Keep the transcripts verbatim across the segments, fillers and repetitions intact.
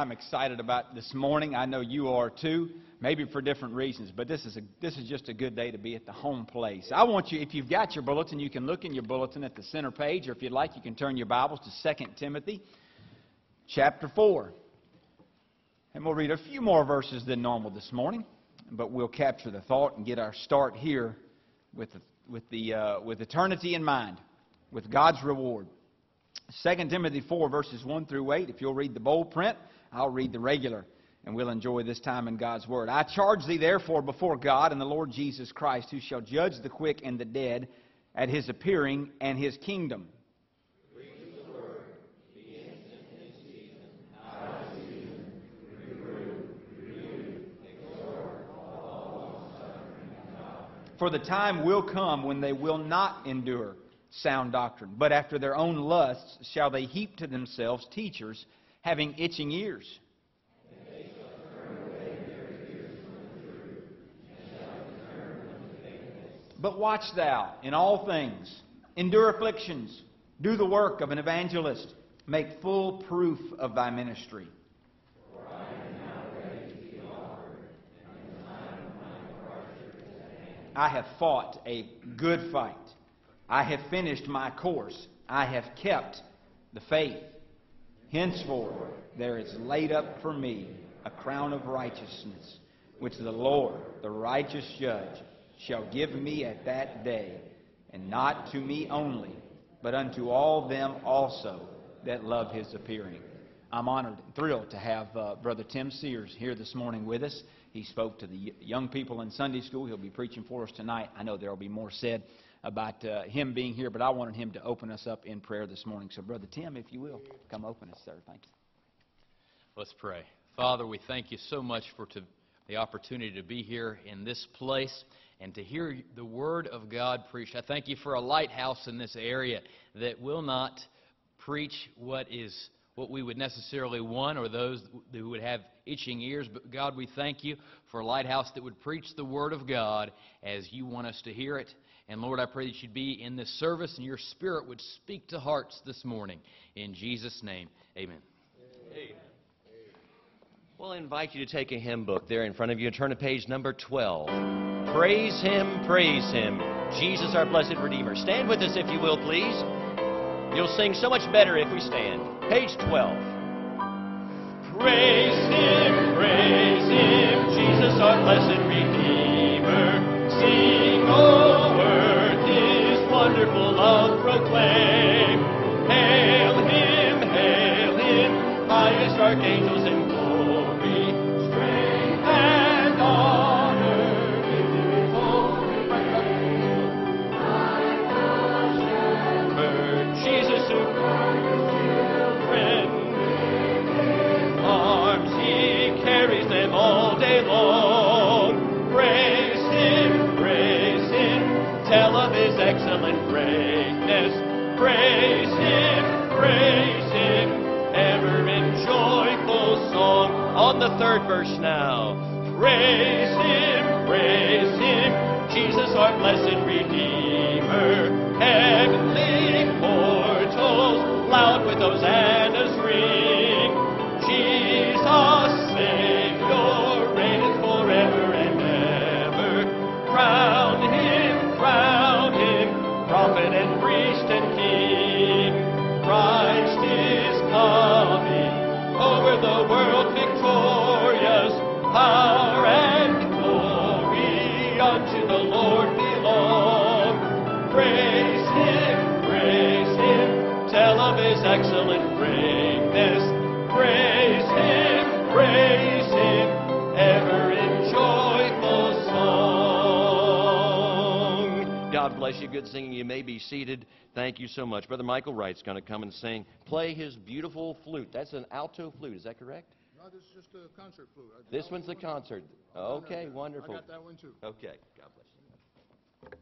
I'm excited about this morning. I know you are too, maybe for different reasons, but this is a, this is just a good day to be at the home place. I want you, if you've got your bulletin, you can look in your bulletin at the center page, or if you'd like, you can turn your Bibles to Second Timothy chapter four. And we'll read a few more verses than normal this morning, but we'll capture the thought and get our start here with the, with the uh, with eternity in mind, with God's reward. Second Timothy four, verses one through eight. If you'll read the bold print, I'll read the regular, and we'll enjoy this time in God's Word. I charge thee therefore before God and the Lord Jesus Christ, who shall judge the quick and the dead at His appearing and His kingdom. For the time will come when they will not endure sound doctrine, but after their own lusts shall they heap to themselves teachers having itching ears. But watch thou in all things, endure afflictions, do the work of an evangelist, make full proof of thy ministry. I have fought a good fight. I have finished my course. I have kept the faith. Henceforth there is laid up for me a crown of righteousness, which the Lord, the righteous judge, shall give me at that day, and not to me only, but unto all them also that love His appearing. I'm honored and thrilled to have uh, Brother Tim Sears here this morning with us. He spoke to the young people in Sunday school. He'll be preaching for us tonight. I know there will be more said about uh, him being here, but I wanted him to open us up in prayer this morning. So, Brother Tim, if you will, come open us, sir. Thank you. Let's pray. Father, we thank you so much for to, the opportunity to be here in this place and to hear the Word of God preached. I thank you for a lighthouse in this area that will not preach what is what we would necessarily want, or those who would have itching ears. But God, we thank you for a lighthouse that would preach the Word of God as you want us to hear it. And Lord, I pray that you'd be in this service and your Spirit would speak to hearts this morning. In Jesus' name, amen. Amen. Well, I invite you to take a hymn book there in front of you and turn to page number twelve. Praise Him, praise Him, Jesus our blessed Redeemer. Stand with us if you will, please. You'll sing so much better if we stand. Page twelve. Praise Him, praise Him, Jesus our blessed Redeemer. Sing, O earth, His wonderful love proclaim. Hail Him, hail Him, highest archangels in glory. Strength and honor in His holy name. Like a shepherd, Jesus who guards children. Arms He carries them all day long. Praise Him, praise Him, tell of His excellent greatness. Praise Him, praise Him, ever in joyful song. On the third verse now. Praise Him, praise Him, Jesus our blessed Redeemer. Heavenly portals loud with hosannas ring. Jesus, Savior, reigneth forever and ever. Crown Him, crown Him, prophet and priest and king. Christ is coming, over the world victorious. Power and glory unto the Lord belong. Praise Him, praise Him, tell of His excellent greatness. Praise Him, praise Him, ever in joyful song. God bless you. Good singing. You may be seated. Thank you so much. Brother Michael Wright's going to come and sing, play his beautiful flute. That's an alto flute. Is that correct? No, this is just a concert flute. This one's the concert. Okay, wonderful. I got that one too. Okay, God bless you.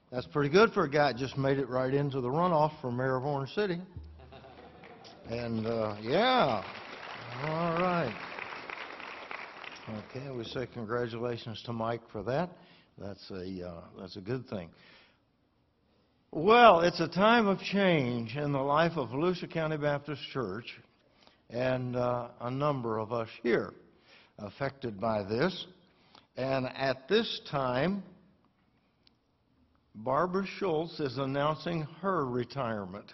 That's pretty good for a guy that just made it right into the runoff for mayor of Orange City. And, uh, yeah, all right. Okay, we say congratulations to Mike for that. That's a, uh, that's a good thing. Well, it's a time of change in the life of Volusia County Baptist Church, and uh, a number of us here affected by this. And at this time, Barbara Schultz is announcing her retirement.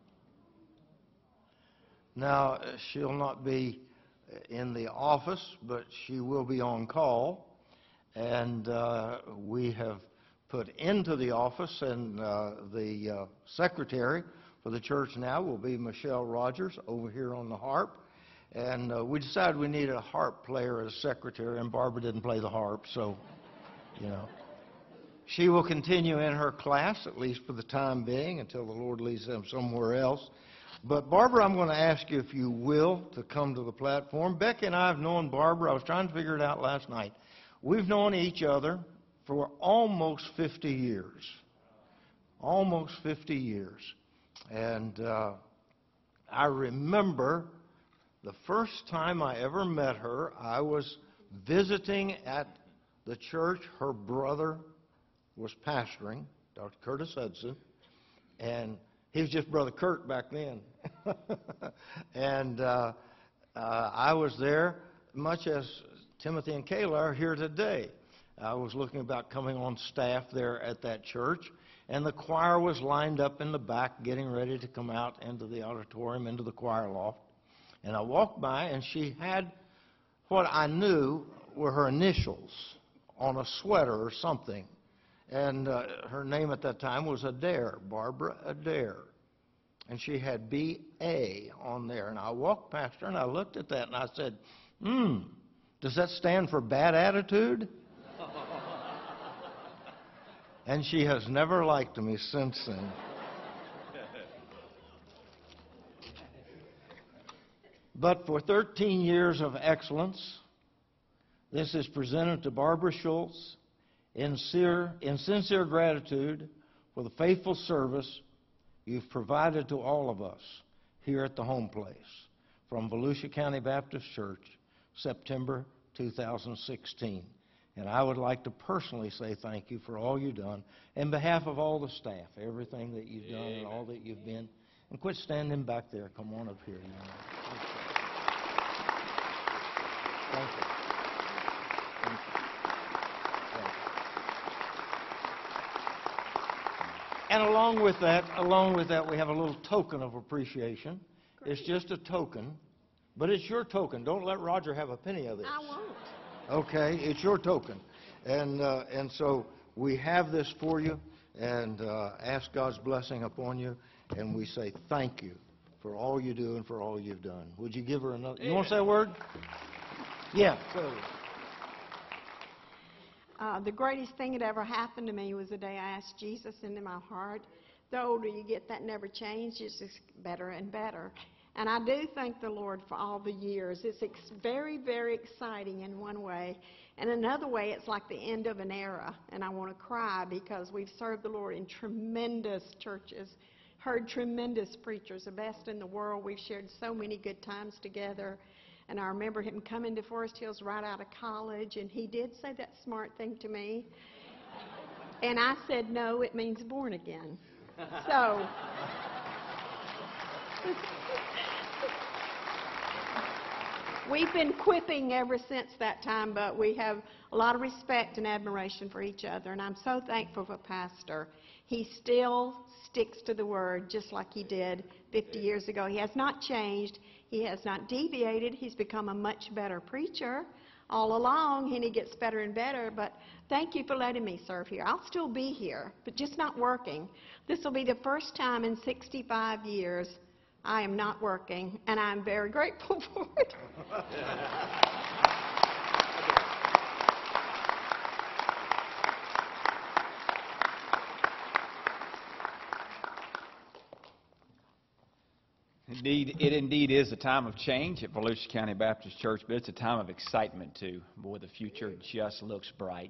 Now, she'll not be in the office, but she will be on call. And uh, we have put into the office, and uh, the uh, secretary for the church now will be Michelle Rogers over here on the harp. And uh, we decided we needed a harp player as secretary, and Barbara didn't play the harp, so, you know. She will continue in her class, at least for the time being, until the Lord leads them somewhere else. But Barbara, I'm going to ask you, if you will, to come to the platform. Becky and I have known Barbara. I was trying to figure it out last night. We've known each other for almost fifty years. Almost fifty years. And uh, I remember the first time I ever met her, I was visiting at the church her brother was pastoring, Doctor Curtis Hudson, and he was just Brother Kurt back then. and uh, uh, I was there, much as Timothy and Kayla are here today. I was looking about coming on staff there at that church, and the choir was lined up in the back getting ready to come out into the auditorium, into the choir loft. And I walked by, and she had what I knew were her initials on a sweater or something. And uh, her name at that time was Adair, Barbara Adair. And she had B A on there. And I walked past her, and I looked at that, and I said, hmm, does that stand for bad attitude? And she has never liked me since then. But for thirteen years of excellence, this is presented to Barbara Schultz in sincere, in sincere gratitude for the faithful service you've provided to all of us here at the home place. From Volusia County Baptist Church, September two thousand sixteen. And I would like to personally say thank you for all you've done, in behalf of all the staff, everything that you've done and all that you've been. And quit standing back there. Come on up here. You know. Thank you. Thank you. Thank you. And along with that, along with that, we have a little token of appreciation. Great. It's just a token, but it's your token. Don't let Roger have a penny of this. I won't. Okay, it's your token. And, uh, and so we have this for you, and uh, ask God's blessing upon you, and we say thank you for all you do and for all you've done. Would you give her another? You want to say a word? Yeah. So. Uh, the greatest thing that ever happened to me was the day I asked Jesus into my heart. The older you get, that never changes. It's just better and better. And I do thank the Lord for all the years. It's ex- very, very exciting in one way. And another way, it's like the end of an era. And I want to cry because we've served the Lord in tremendous churches, heard tremendous preachers, the best in the world. We've shared so many good times together. And I remember him coming to Forest Hills right out of college, and he did say that smart thing to me. And I said, no, it means born again. So... We've been quipping ever since that time, but we have a lot of respect and admiration for each other, and I'm so thankful for Pastor. He still sticks to the Word just like he did fifty years ago. He has not changed. He has not deviated. He's become a much better preacher all along, and he gets better and better. But thank you for letting me serve here. I'll still be here, but just not working. This will be the first time in sixty-five years I am not working, and I'm very grateful for it. Indeed, it indeed is a time of change at Volusia County Baptist Church, but it's a time of excitement too. Boy, the future just looks bright.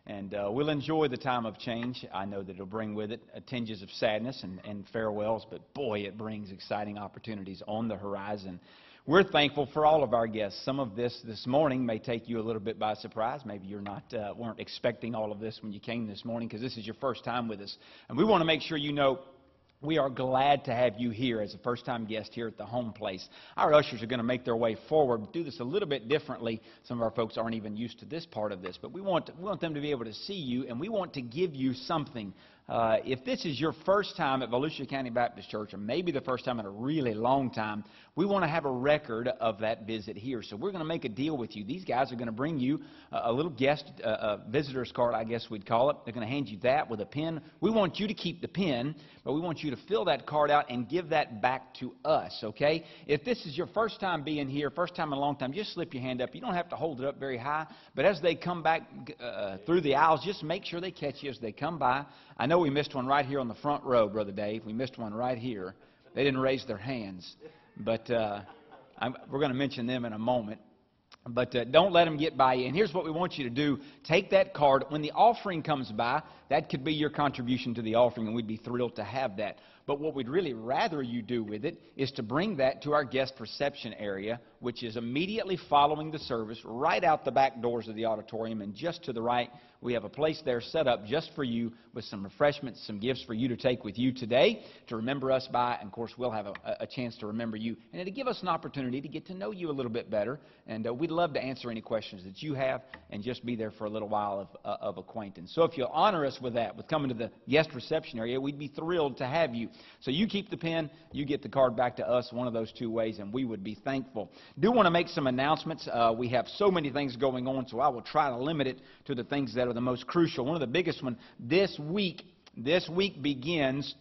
And uh, we'll enjoy the time of change. I know that it'll bring with it uh, tinges of sadness and, and farewells, but boy, it brings exciting opportunities on the horizon. We're thankful for all of our guests. Some of this this morning may take you a little bit by surprise. Maybe you're not uh, weren't expecting all of this when you came this morning, because this is your first time with us. And we want to make sure you know we are glad to have you here as a first-time guest here at the home place. Our ushers are going to make their way forward, do this a little bit differently. Some of our folks aren't even used to this part of this, but we want, we want them to be able to see you, and we want to give you something. Uh, if this is your first time at Volusia County Baptist Church, or maybe the first time in a really long time, we want to have a record of that visit here. So we're going to make a deal with you. These guys are going to bring you a, a little guest, uh, a visitor's card, I guess we'd call it. They're going to hand you that with a pen. We want you to keep the pen, but we want you to fill that card out and give that back to us, okay? If this is your first time being here, first time in a long time, just slip your hand up. You don't have to hold it up very high, but as they come back uh, through the aisles, just make sure they catch you as they come by. I know we missed one right here on the front row, Brother Dave. We missed one right here. They didn't raise their hands, but uh, I'm, we're going to mention them in a moment. But uh, don't let them get by you. And here's what we want you to do. Take that card. When the offering comes by, that could be your contribution to the offering, and we'd be thrilled to have that. But what we'd really rather you do with it is to bring that to our guest reception area, which is immediately following the service, right out the back doors of the auditorium. And just to the right, we have a place there set up just for you with some refreshments, some gifts for you to take with you today to remember us by. And, of course, we'll have a, a chance to remember you. And it'll give us an opportunity to get to know you a little bit better. And uh, we'd love to answer any questions that you have and just be there for a little while of, uh, of acquaintance. So if you'll honor us with that, with coming to the guest reception area, we'd be thrilled to have you. So you keep the pen, you get the card back to us, one of those two ways, and we would be thankful. Do want to make some announcements. Uh, we have so many things going on, so I will try to limit it to the things that are the most crucial. One of the biggest ones this week, this week begins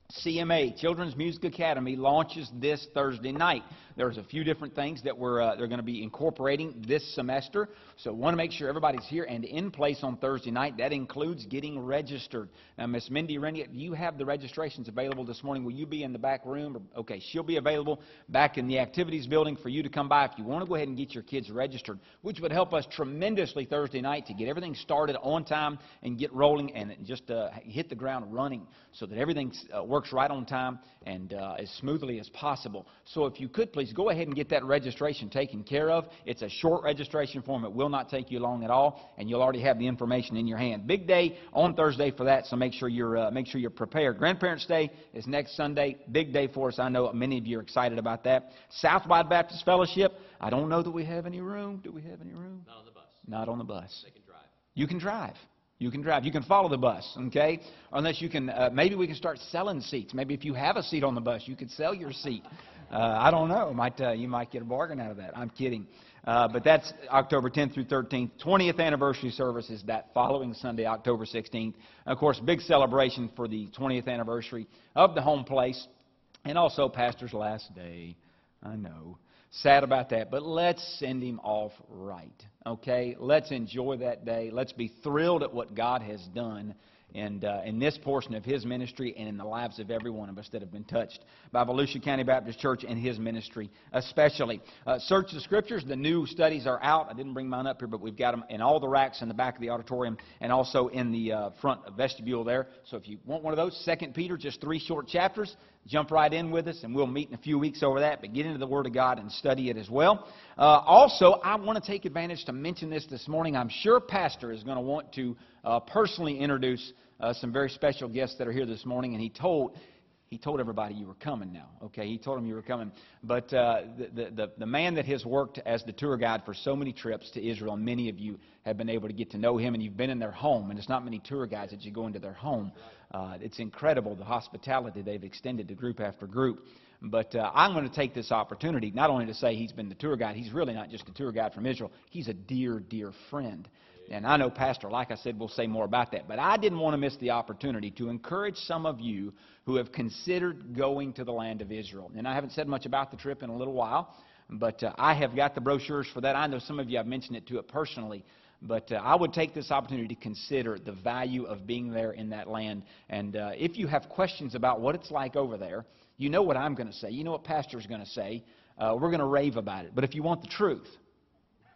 C M A, Children's Music Academy, launches this Thursday night. There's a few different things that we're uh, they're going to be incorporating this semester. So want to make sure everybody's here and in place on Thursday night. That includes getting registered. Now, Miss Mindy Rennie, do you have the registrations available this morning? Will you be in the back room? Or, okay, she'll be available back in the activities building for you to come by if you want to go ahead and get your kids registered, which would help us tremendously Thursday night to get everything started on time and get rolling and just uh, hit the ground running so that everything uh, works right on time and uh, as smoothly as possible. So if you could please go ahead and get that registration taken care of. It's a short registration form. It will not take you long at all, and you'll already have the information in your hand. Big day on Thursday for that, so make sure you're uh, make sure you're prepared. Grandparents' Day is next Sunday. Big day for us. I know many of you are excited about that. Southwide Baptist Fellowship. I don't know that we have any room. Do we have any room? Not on the bus. Not on the bus. They can drive. You can drive. You can drive. You can follow the bus, okay? Unless you can, uh, maybe we can start selling seats. Maybe if you have a seat on the bus, you could sell your seat. Uh, I don't know. Might uh, you might get a bargain out of that. I'm kidding. Uh, but that's October tenth through thirteenth. twentieth anniversary service is that following Sunday, October sixteenth. Of course, big celebration for the twentieth anniversary of the home place, and also Pastor's last day. I know. Sad about that, but let's send him off right, okay? Let's enjoy that day. Let's be thrilled at what God has done in, uh, in this portion of His ministry and in the lives of every one of us that have been touched by Volusia County Baptist Church and His ministry especially. Uh, search the Scriptures. The new studies are out. I didn't bring mine up here, but we've got them in all the racks in the back of the auditorium and also in the uh, front vestibule there. So if you want one of those, Second Peter, just three short chapters. Jump right in with us, and we'll meet in a few weeks over that, but get into the Word of God and study it as well. Uh, also, I want to take advantage to mention this this morning. I'm sure Pastor is going to want to uh, personally introduce uh, some very special guests that are here this morning, and he told he told everybody you were coming now, okay? He told them you were coming. But uh, the, the, the man that has worked as the tour guide for so many trips to Israel, and many of you have been able to get to know him, and you've been in their home, and it's not many tour guides that you go into their home. Uh, it's incredible the hospitality they've extended to group after group. But uh, I'm going to take this opportunity not only to say he's been the tour guide, he's really not just a tour guide from Israel, he's a dear, dear friend. And I know Pastor, like I said, will say more about that. But I didn't want to miss the opportunity to encourage some of you who have considered going to the land of Israel. And I haven't said much about the trip in a little while, but uh, I have got the brochures for that. I know some of you have mentioned it to it personally. But uh, I would take this opportunity to consider the value of being there in that land. And uh, if you have questions about what it's like over there, you know what I'm going to say. You know what Pastor's going to say. Uh, we're going to rave about it. But if you want the truth,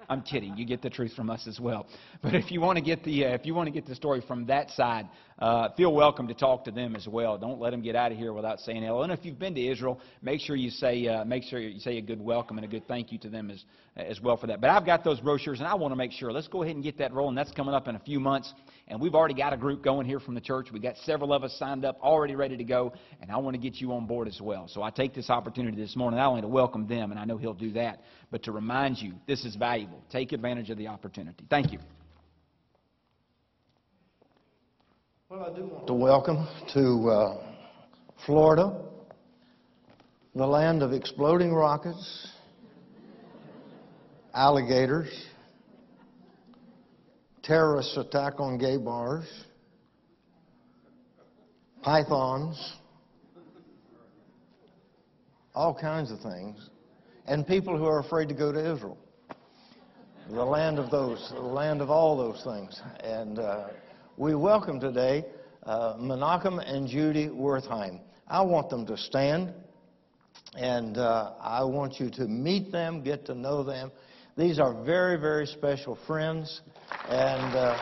I'm kidding. You get the truth from us as well. But if you want to get the uh, if you want to get the story from that side, uh, feel welcome to talk to them as well. Don't let them get out of here without saying hello. And if you've been to Israel, make sure you say uh, make sure you say a good welcome and a good thank you to them as as well for that. But I've got those brochures, and I want to make sure. Let's go ahead and get that rolling. That's coming up in a few months, and we've already got a group going here from the church. We got several of us signed up, already ready to go, and I want to get you on board as well. So I take this opportunity this morning not only to welcome them, and I know he'll do that, but to remind you this is valuable. Take advantage of the opportunity. Thank you. Well, I do want to welcome to uh, Florida, the land of exploding rockets, alligators, terrorist attack on gay bars, pythons, all kinds of things, and people who are afraid to go to Israel. The land of those, the land of all those things. And uh, we welcome today uh, Menachem and Judy Wertheim. I want them to stand, and uh, I want you to meet them, get to know them. These are very, very special friends, and uh,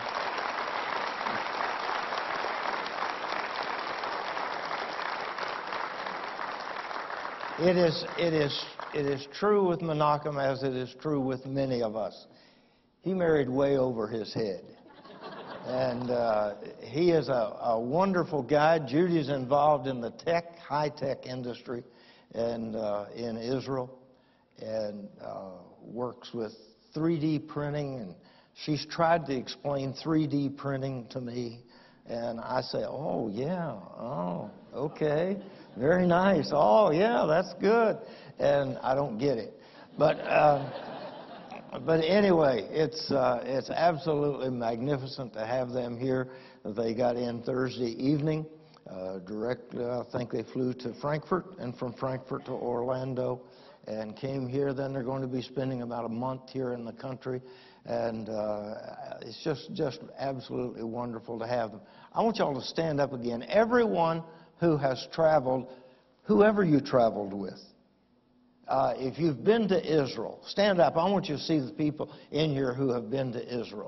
it is, it is, it is true with Menachem as it is true with many of us. He married way over his head. And uh, he is a, a wonderful guy. Judy's involved in the tech, high-tech industry and, uh, in Israel, and uh, works with three D printing. And she's tried to explain three D printing to me. And I say, oh, yeah, oh, okay, very nice. Oh, yeah, that's good. And I don't get it. But... Uh, But anyway, it's, uh, it's absolutely magnificent to have them here. They got in Thursday evening. Uh, direct, uh, I think they flew to Frankfurt, and from Frankfurt to Orlando, and came here. Then they're going to be spending about a month here in the country. And uh, it's just, just absolutely wonderful to have them. I want you all to stand up again. Everyone who has traveled, whoever you traveled with, Uh, if you've been to Israel, stand up. I want you to see the people in here who have been to Israel.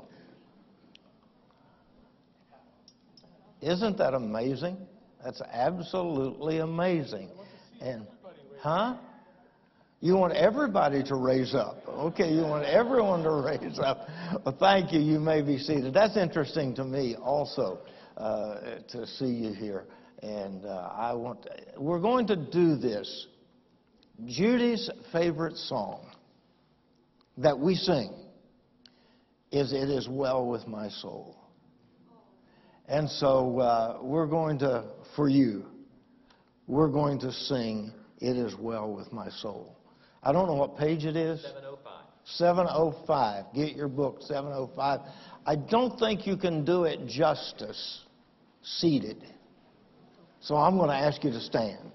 Isn't that amazing? That's absolutely amazing. And, huh? You want everybody to raise up. Okay, you want everyone to raise up. Well, thank you. You may be seated. That's interesting to me also uh, to see you here. And uh, I want to, we're going to do this. Judy's favorite song that we sing is It Is Well With My Soul. And so uh, we're going to, for you, we're going to sing It Is Well With My Soul. I don't know what page it is. seven oh five. seven oh five. Get your book, seven oh five. I don't think you can do it justice seated. So I'm going to ask you to stand.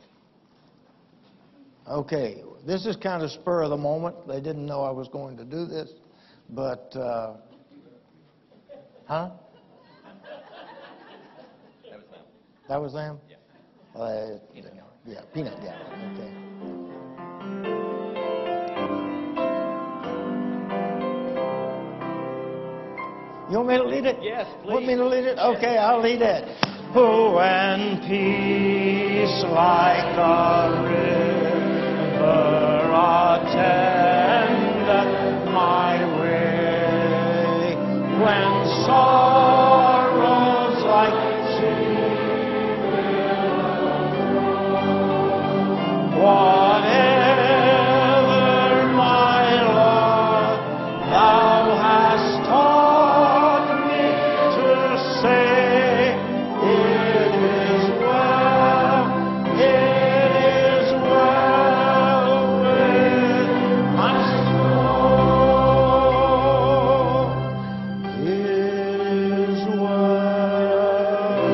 Okay, this is kind of spur of the moment. They didn't know I was going to do this, but, uh, huh? That was them. That was them? Yeah. Uh, Peanut gallery. Yeah, peanut gallery, okay. You want me to lead it? Yes, please. Want me to lead it? Okay, I'll lead it. Oh, and peace like a river attend my way, when sorrows like sea will whatever my Lord thou hast taught me to say, it is well, it is well with my soul. It is well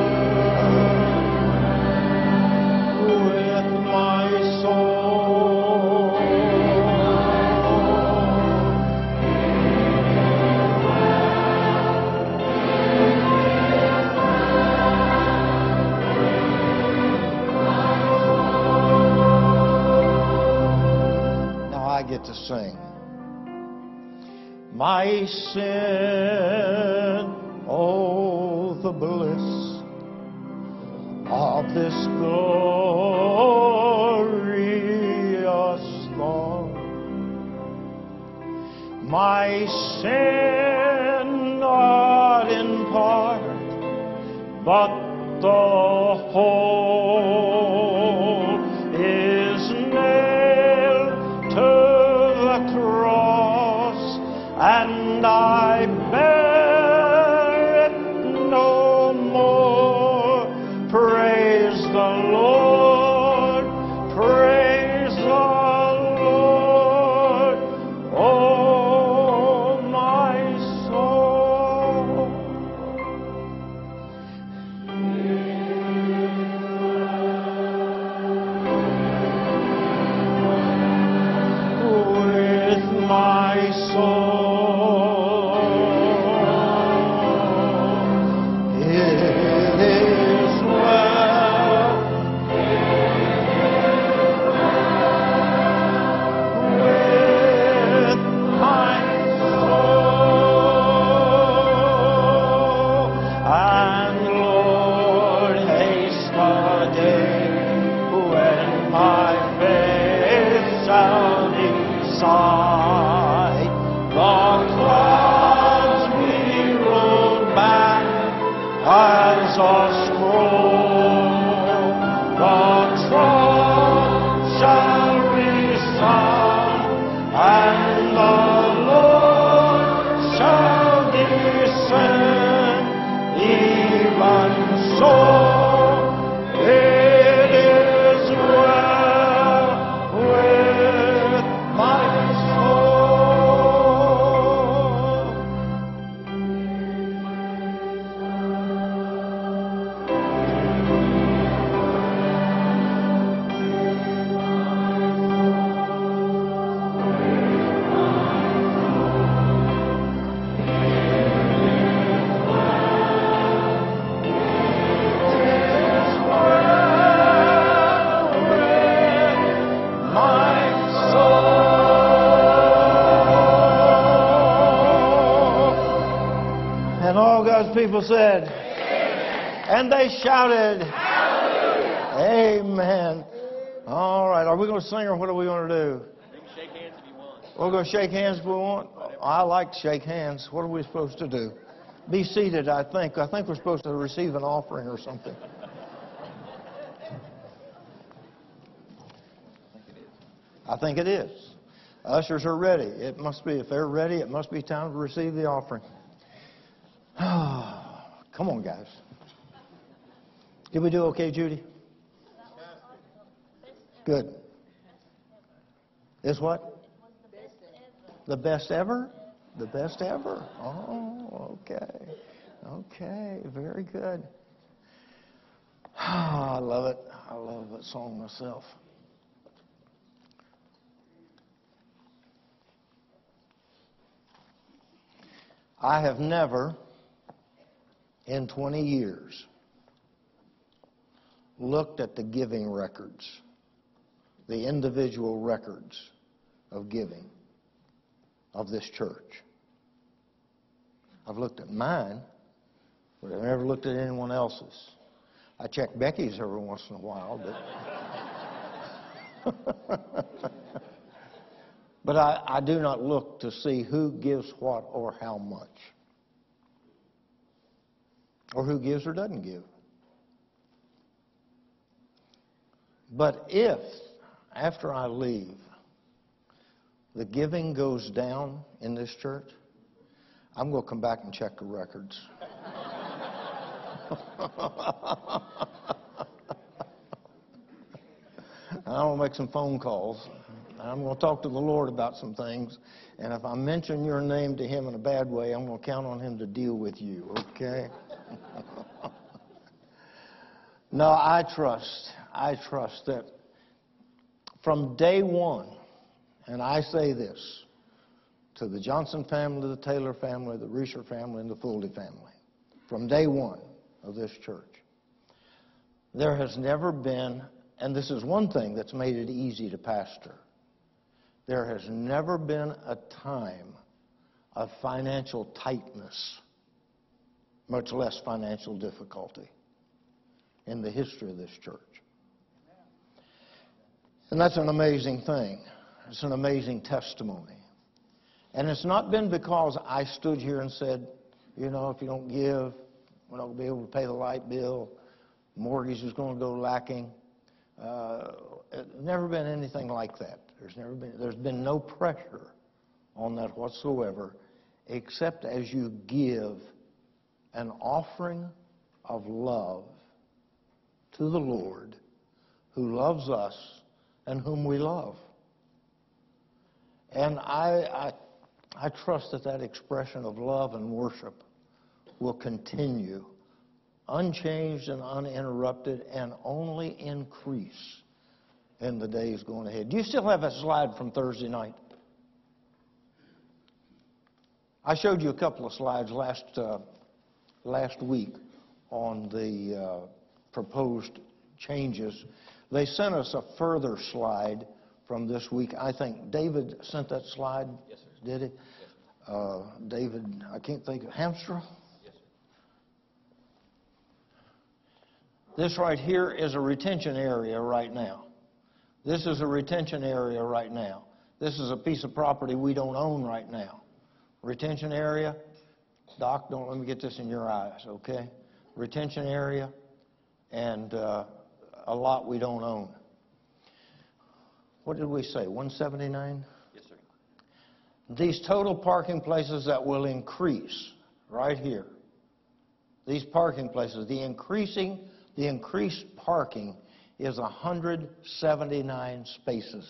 with my soul. Now I get to sing. my sin. Oh, the bliss of this glorious thought. My sin not in part, but the whole is nailed to the cross, and I bear it no more. Praise the Lord, praise the Lord, oh my soul. With my soul, it is well with my soul. And Lord, haste the day when my faith shall decide. The clouds be rolled back as a scroll. The trump shall resound, and the Lord shall descend. Even so, it is well with my soul. And all God's people said, and they shouted, Amen. All right, are we going to sing or what are we going to do? Shake hands if you want. We're going to shake hands if we want. I like to shake hands. What are we supposed to do? Be seated, I think. I think we're supposed to receive an offering or something. I think it is. Ushers are ready. It must be, if they're ready, it must be time to receive the offering. Come on, guys. Did we do okay, Judy? Good. Is what? The best ever? The best ever. Oh, okay. Okay, very good. I love it. I love that song myself. I have never, in twenty years, looked at the giving records, the individual records of giving of this church. I've looked at mine, but I've never looked at anyone else's. I check Becky's every once in a while, but but I, I do not look to see who gives what or how much, or who gives or doesn't give. But if, after I leave, the giving goes down in this church, I'm going to come back and check the records. I'm going to make some phone calls. I'm going to talk to the Lord about some things. And if I mention your name to him in a bad way, I'm going to count on him to deal with you, okay? No, I trust. I trust that from day one, and I say this to the Johnson family, the Taylor family, the Reesher family, and the Fuldy family, from day one of this church, there has never been, and this is one thing that's made it easy to pastor, there has never been a time of financial tightness, much less financial difficulty, in the history of this church. And that's an amazing thing. It's an amazing testimony. And it's not been because I stood here and said, you know, if you don't give, we're not going to be able to pay the light bill, mortgage is going to go lacking. Uh, it's never been anything like that. There's never been, there's been no pressure on that whatsoever, except as you give an offering of love to the Lord, who loves us and whom we love. And I, I, I trust that that expression of love and worship will continue unchanged and uninterrupted and only increase in the days going ahead. Do you still have that slide from Thursday night? I showed you a couple of slides last, uh, last week on the uh, proposed changes. They sent us a further slide from this week. I think David sent that slide. Yes, sir. Did it? Yes, sir. Uh, David, I can't think of, Hamstra? Yes, sir. This right here is a retention area right now. This is a retention area right now. This is a piece of property we don't own right now. Retention area, Doc, don't let me get this in your eyes, okay? Retention area and uh, a lot we don't own. What did we say, one seventy-nine? Yes, sir. These total parking places that will increase right here, these parking places, the increasing, the increased parking is one hundred seventy-nine spaces.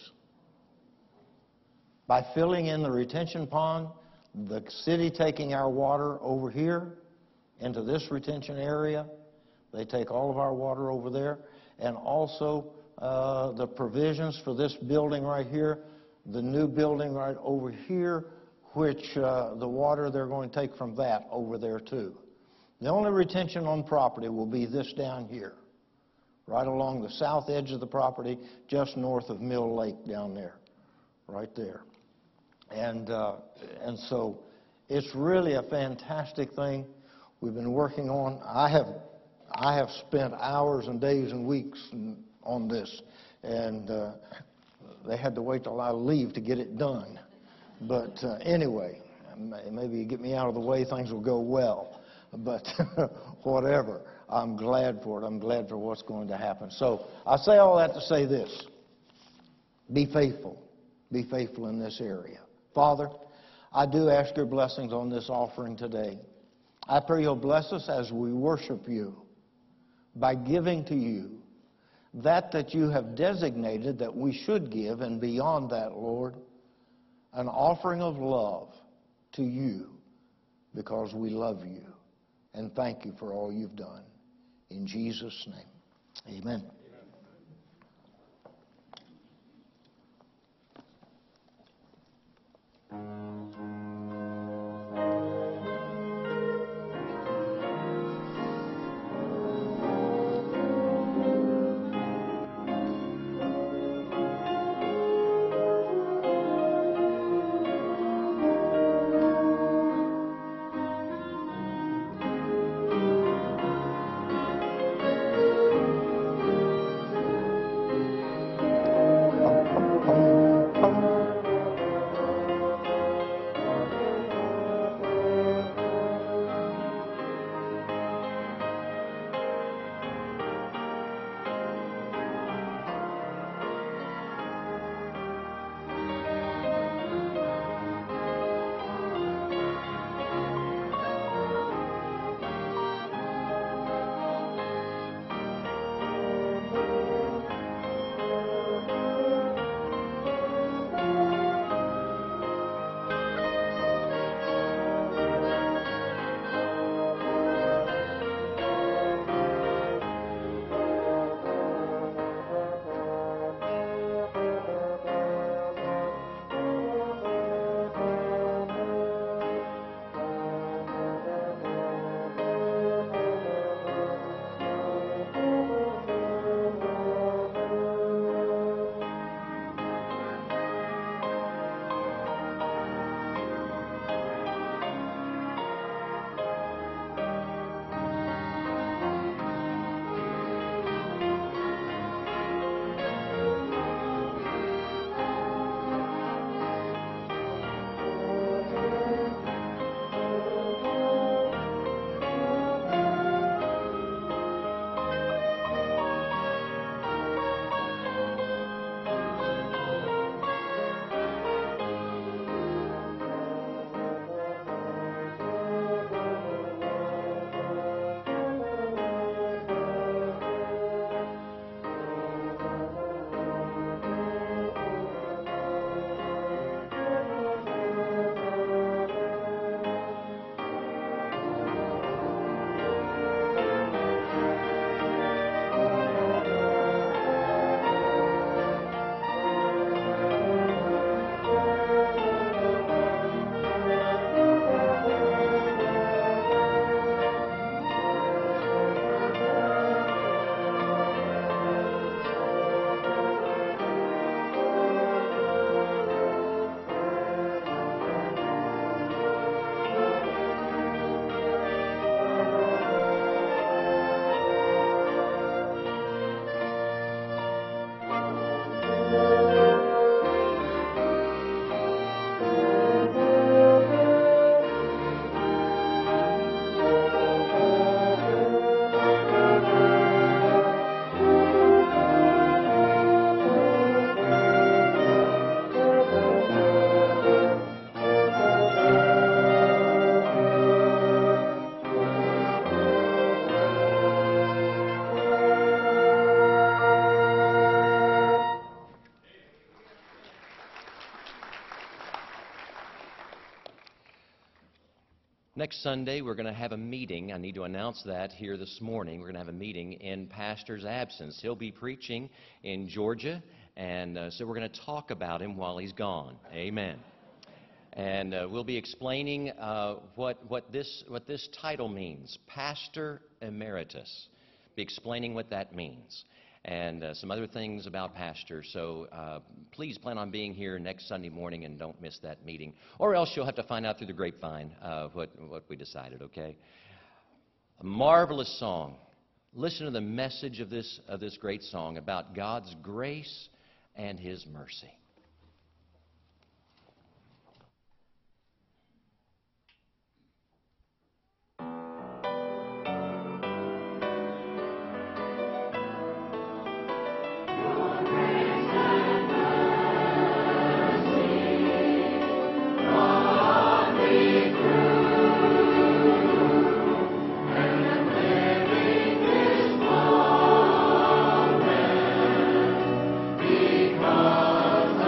By filling in the retention pond, the city taking our water over here into this retention area, they take all of our water over there, and also uh, the provisions for this building right here, the new building right over here, which uh, the water they're going to take from that over there too. The only retention on property will be this down here, right along the south edge of the property, just north of Mill Lake down there, right there. And, uh, and so it's really a fantastic thing we've been working on. I have, I have spent hours and days and weeks on this, and uh, they had to wait till I leave to get it done. But uh, anyway, maybe you get me out of the way, things will go well. But whatever, I'm glad for it. I'm glad for what's going to happen. So I say all that to say this. Be faithful. Be faithful in this area. Father, I do ask your blessings on this offering today. I pray you'll bless us as we worship you by giving to you that that you have designated that we should give, and beyond that, Lord, an offering of love to you because we love you. And thank you for all you've done. In Jesus' name, amen. Next Sunday, we're going to have a meeting. I need to announce that here this morning. We're going to have a meeting in Pastor's absence. He'll be preaching in Georgia, and uh, so we're going to talk about him while he's gone. Amen. And uh, we'll be explaining uh, what, what, this, what this title means, Pastor Emeritus. Be explaining what that means. And uh, some other things about pastors. So uh, please plan on being here next Sunday morning and don't miss that meeting. Or else you'll have to find out through the grapevine uh, what, what we decided, okay? A marvelous song. Listen to the message of this, of this great song about God's grace and His mercy. Because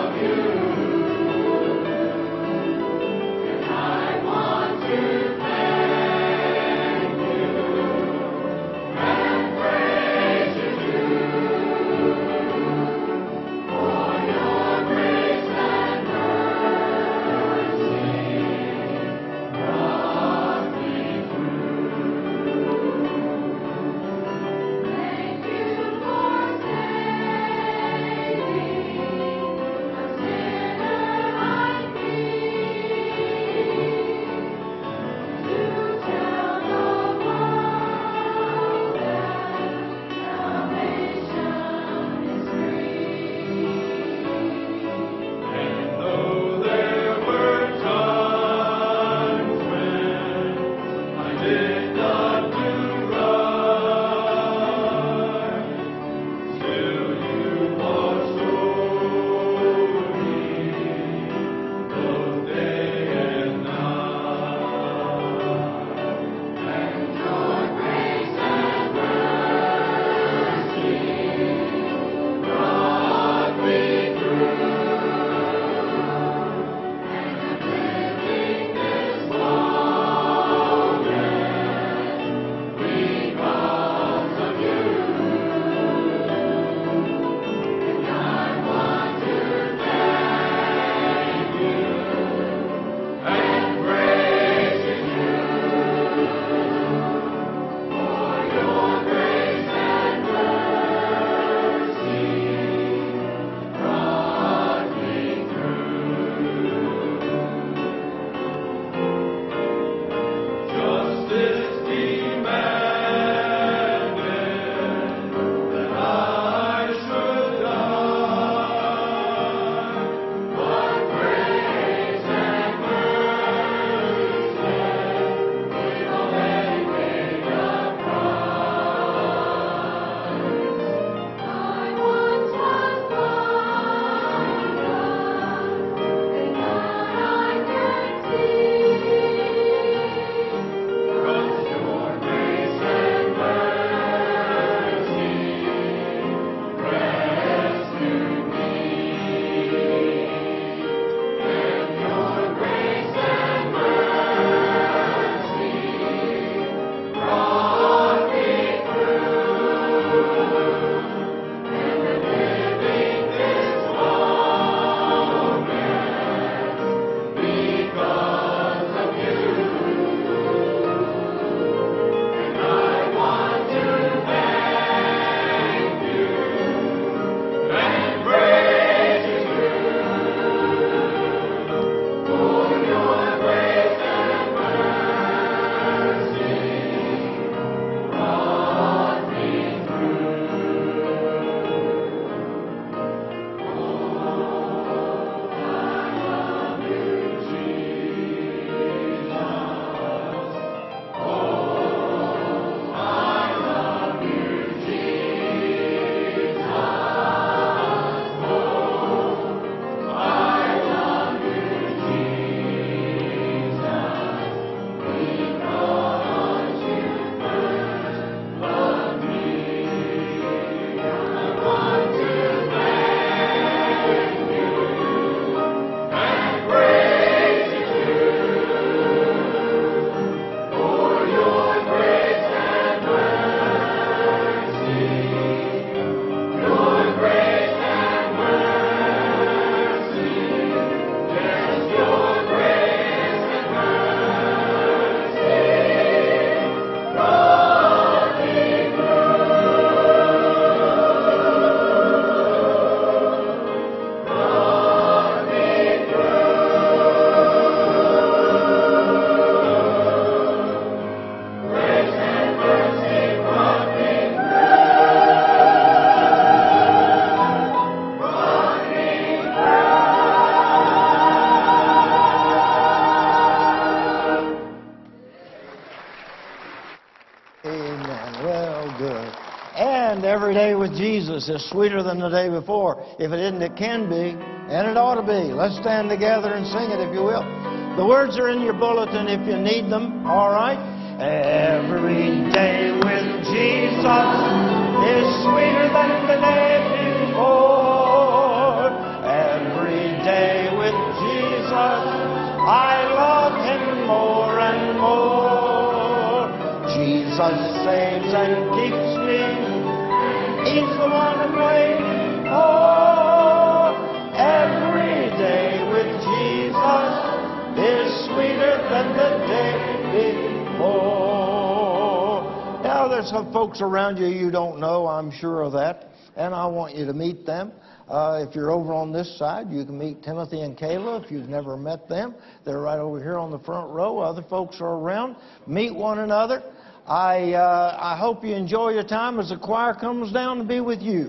stand. Every day with Jesus is sweeter than the day before. If it isn't, it can be, and it ought to be. Let's stand together and sing it, if you will. The words are in your bulletin if you need them, all right? Every day with Jesus is sweeter than the day before. Every day with Jesus, I love Him more and more. Jesus saves and keeps me. He's the one I'm waiting for. Every day with Jesus is sweeter than the day before. Now, there's some folks around you you don't know, I'm sure of that, and I want you to meet them. Uh, if you're over on this side, you can meet Timothy and Kayla if you've never met them. They're right over here on the front row. Other folks are around. Meet one another. I, uh, I hope you enjoy your time as the choir comes down to be with you.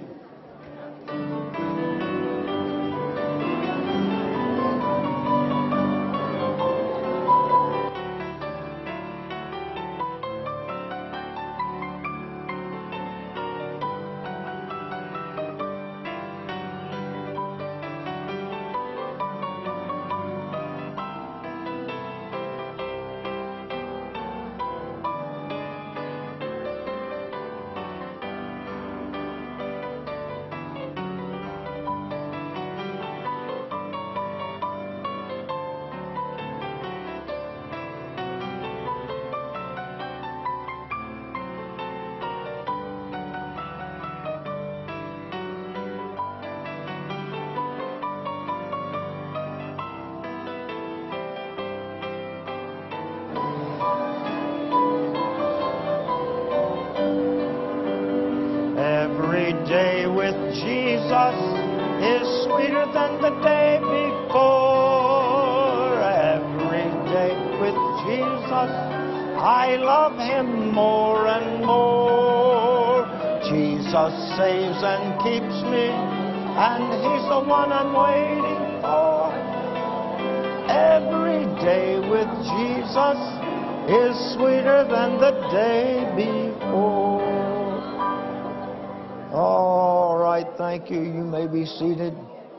Every day with Jesus is sweeter than the day before. Every day with Jesus, I love Him more and more. Jesus saves and keeps me, and He's the one I'm waiting for. Every day with Jesus is sweeter than the day before. All right, thank you. You may be seated.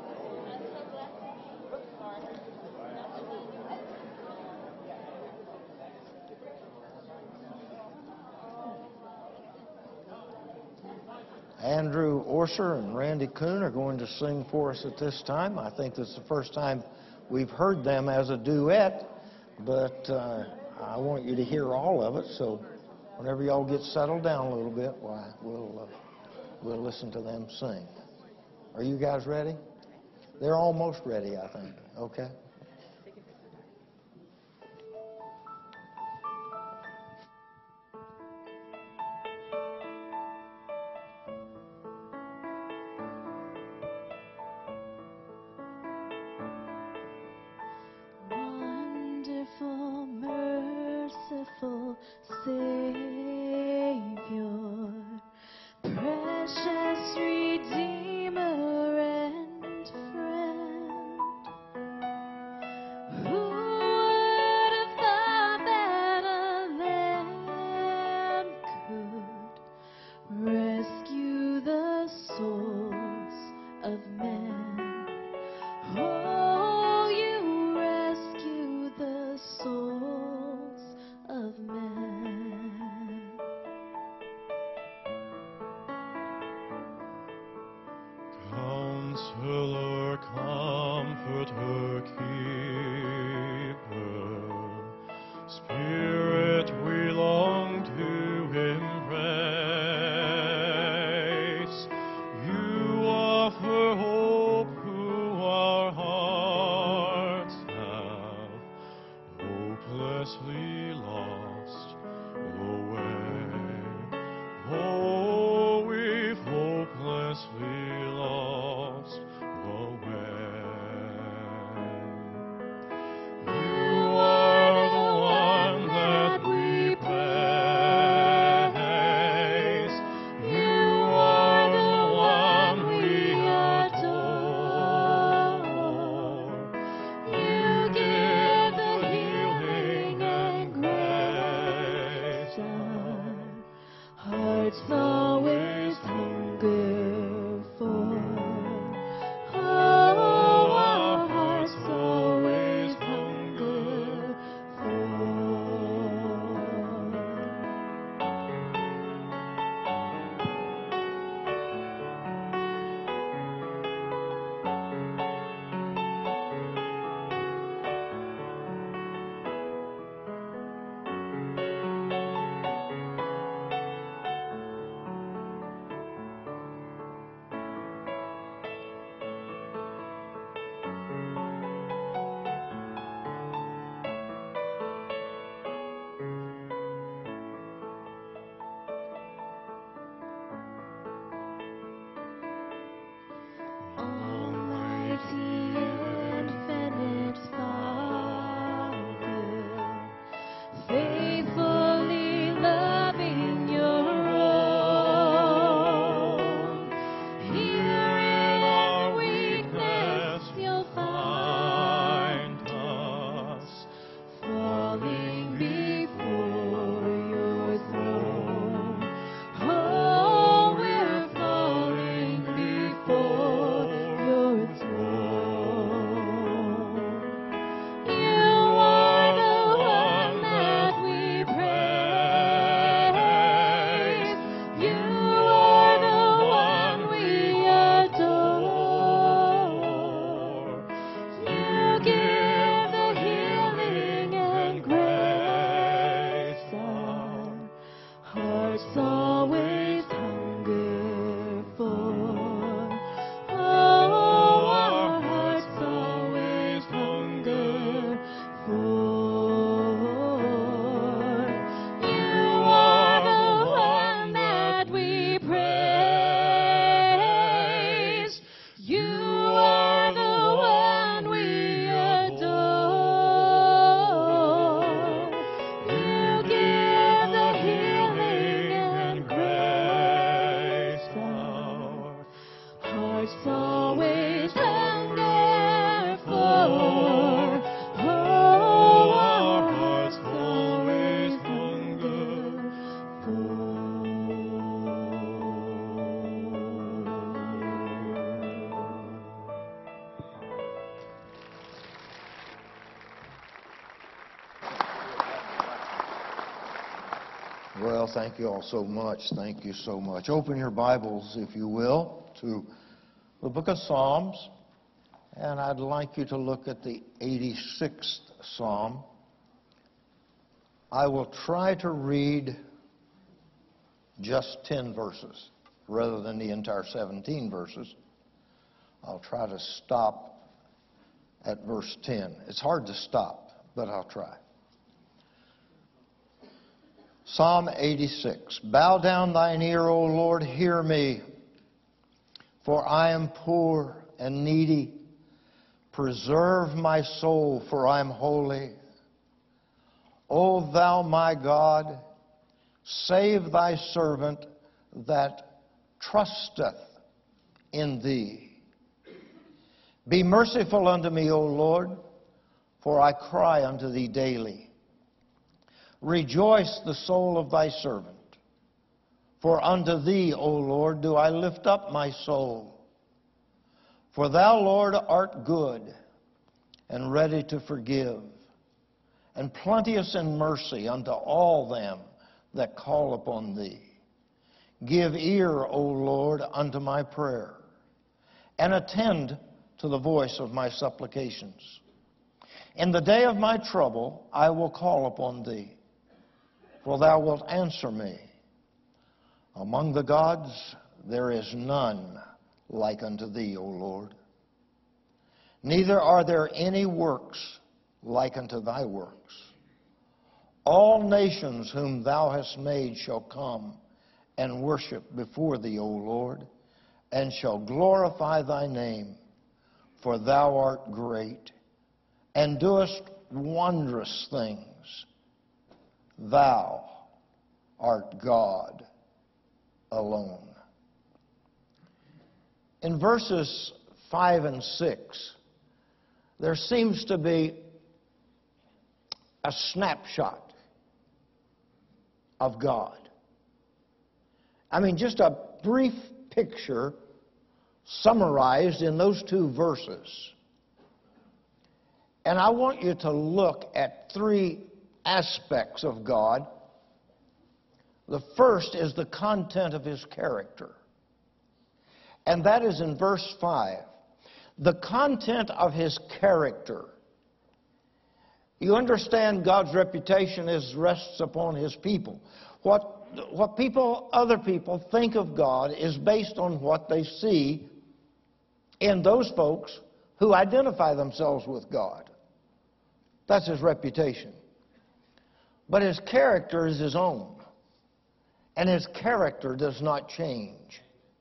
Andrew Orser and Randy Kuhn are going to sing for us at this time. I think this is the first time we've heard them as a duet, but uh, I want you to hear all of it, so whenever y'all get settled down a little bit, why, we'll... Uh, We'll listen to them sing. Are you guys ready? They're almost ready, I think. Okay? Wonderful, merciful Savior, precious Redeemer and friend, who would have thought that a lamb could rescue the souls of men? Oh, you rescue the souls of men. Counselor, Comforter, Keeper, Spirit we long to embrace. You offer hope to our hearts have hopelessly lost the way. Oh, we've hopelessly lost the way. Well, thank you all so much. Thank you so much. Open your Bibles, if you will, to the book of Psalms. And I'd like you to look at the eighty-sixth Psalm. I will try to read just ten verses rather than the entire seventeen verses. I'll try to stop at verse ten. It's hard to stop, but I'll try. Psalm eighty-six. Bow down thine ear, O Lord, hear me, for I am poor and needy. Preserve my soul, for I am holy. O thou my God, save thy servant that trusteth in thee. Be merciful unto me, O Lord, for I cry unto thee daily. Rejoice the soul of thy servant, for unto thee, O Lord, do I lift up my soul. For thou, Lord, art good and ready to forgive, and plenteous in mercy unto all them that call upon thee. Give ear, O Lord, unto my prayer, and attend to the voice of my supplications. In the day of my trouble I will call upon thee, for thou wilt answer me. Among the gods there is none like unto thee, O Lord. Neither are there any works like unto thy works. All nations whom thou hast made shall come and worship before thee, O Lord, and shall glorify thy name, for thou art great, and doest wondrous things. Thou art God alone. In verses five and six, there seems to be a snapshot of God. I mean, just a brief picture summarized in those two verses. And I want you to look at three aspects of God. The first is the content of his character. And that is in verse five. The content of his character. You understand God's reputation is rests upon his people. What, what people, other people think of God is based on what they see in those folks who identify themselves with God. That's his reputation. But his character is his own. And his character does not change.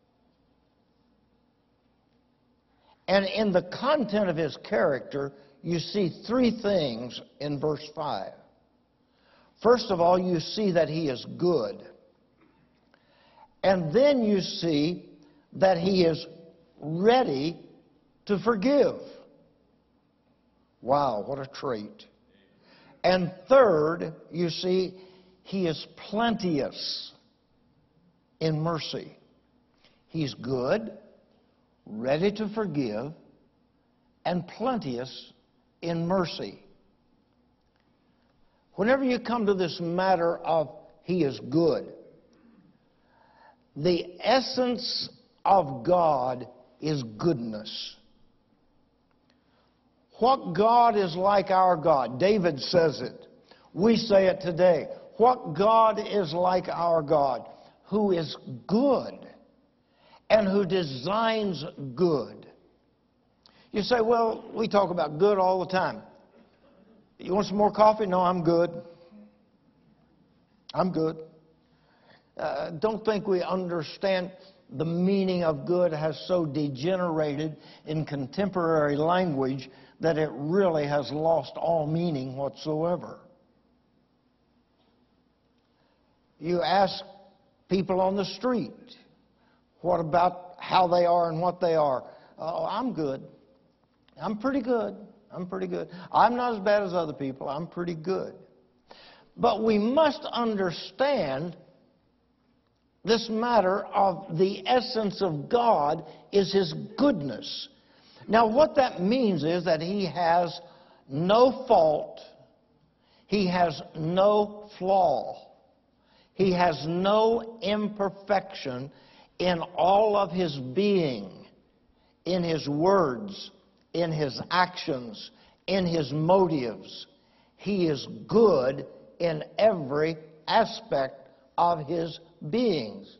And in the content of his character, you see three things in verse five. First of all, you see that he is good. And then you see that he is ready to forgive. Wow, what a trait. And third, you see, he is plenteous in mercy. He's good, ready to forgive, and plenteous in mercy. Whenever you come to this matter of he is good, the essence of God is goodness. What God is like our God? David says it. We say it today. What God is like our God? Who is good and who designs good. You say, well, we talk about good all the time. You want some more coffee? No, I'm good. I'm good. Uh, don't think we understand the meaning of good has so degenerated in contemporary language that it really has lost all meaning whatsoever. You ask people on the street, what about how they are and what they are? Oh, I'm good. I'm pretty good. I'm pretty good. I'm not as bad as other people. I'm pretty good. But we must understand this matter of the essence of God is his goodness. Now, what that means is that he has no fault. He has no flaw. He has no imperfection in all of His being, in His words, in His actions, in His motives. He is good in every aspect of His beings.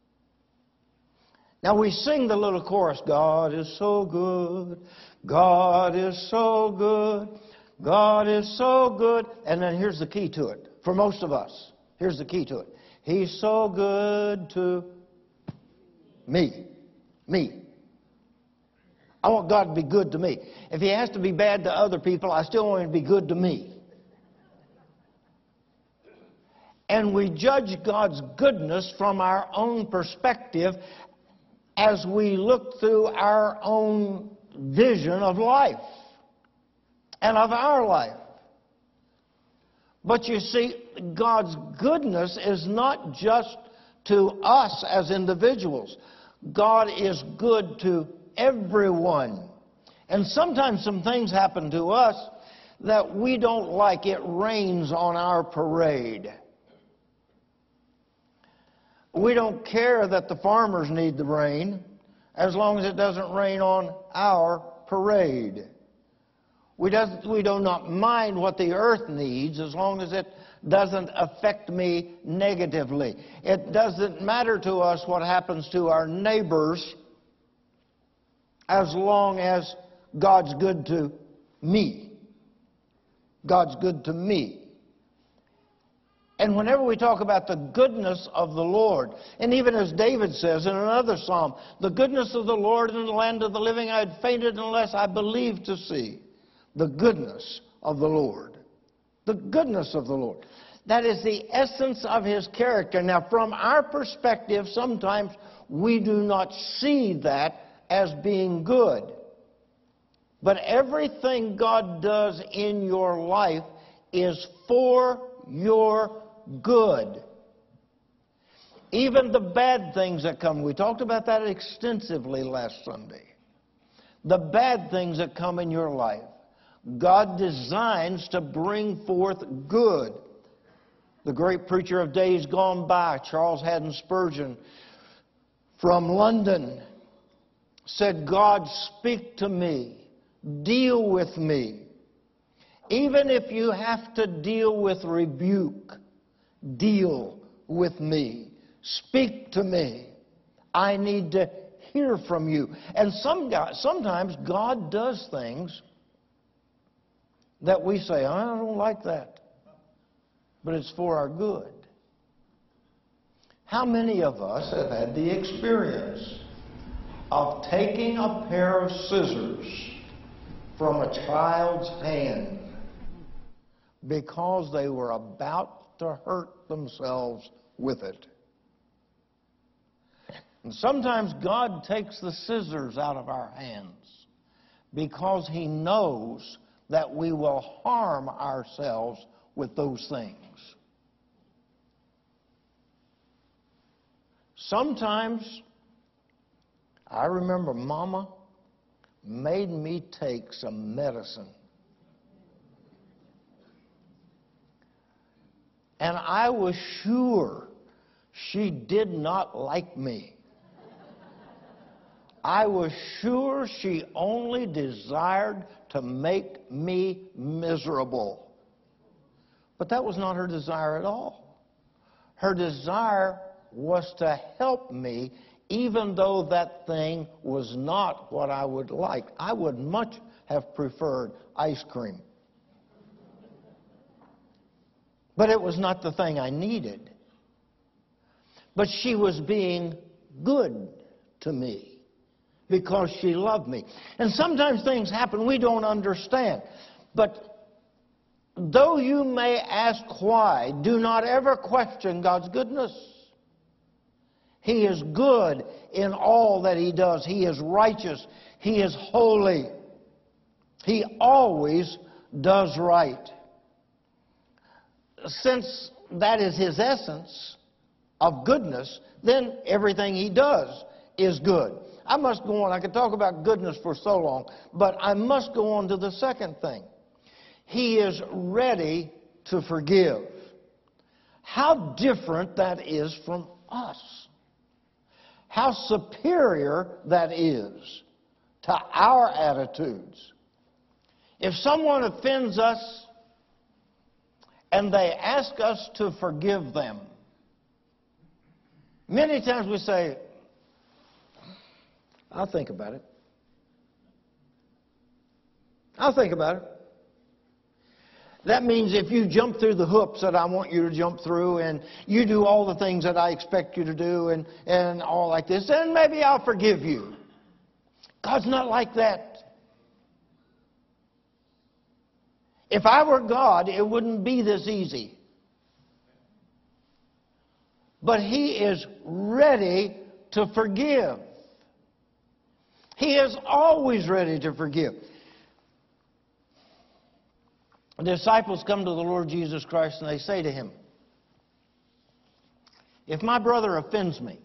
Now we sing the little chorus, God is so good, God is so good, God is so good. And then here's the key to it, for most of us. Here's the key to it. He's so good to me. Me. I want God to be good to me. If He has to be bad to other people, I still want Him to be good to me. And we judge God's goodness from our own perspective as we look through our own vision of life and of our life. But you see, God's goodness is not just to us as individuals. God is good to everyone. And sometimes some things happen to us that we don't like. It rains on our parade. We don't care that the farmers need the rain as long as it doesn't rain on our parade. We, doesn't, we do not mind what the earth needs as long as it doesn't affect me negatively. It doesn't matter to us what happens to our neighbors as long as God's good to me. God's good to me. And whenever we talk about the goodness of the Lord, and even as David says in another psalm, the goodness of the Lord in the land of the living, I had fainted unless I believed to see the goodness of the Lord. The goodness of the Lord. That is the essence of His character. Now, from our perspective, sometimes we do not see that as being good. But everything God does in your life is for your good. Even the bad things that come. We talked about that extensively last Sunday. The bad things that come in your life, God designs to bring forth good. The great preacher of days gone by, Charles Haddon Spurgeon, from London, said, God, speak to me, deal with me. Even if you have to deal with rebuke, deal with me. Speak to me. I need to hear from you. And some, sometimes God does things that we say, I don't like that. But it's for our good. How many of us have had the experience of taking a pair of scissors from a child's hand because they were about to hurt themselves with it? And sometimes God takes the scissors out of our hands because He knows that we will harm ourselves with those things. Sometimes, I remember Mama made me take some medicine. And I was sure she did not like me. I was sure she only desired to make me miserable. But that was not her desire at all. Her desire was to help me, even though that thing was not what I would like. I would much have preferred ice cream. But it was not the thing I needed. But she was being good to me because she loved me. And sometimes things happen we don't understand. But though you may ask why, do not ever question God's goodness. He is good in all that He does. He is righteous. He is holy. He always does right. Since that is His essence of goodness, then everything He does is good. I must go on. I could talk about goodness for so long, but I must go on to the second thing. He is ready to forgive. How different that is from us. How superior that is to our attitudes. If someone offends us and they ask us to forgive them, many times we say, I'll think about it. I'll think about it. That means if you jump through the hoops that I want you to jump through and you do all the things that I expect you to do and, and all like this, then maybe I'll forgive you. God's not like that. If I were God, it wouldn't be this easy. But He is ready to forgive. He is always ready to forgive. The disciples come to the Lord Jesus Christ and they say to Him, if my brother offends me,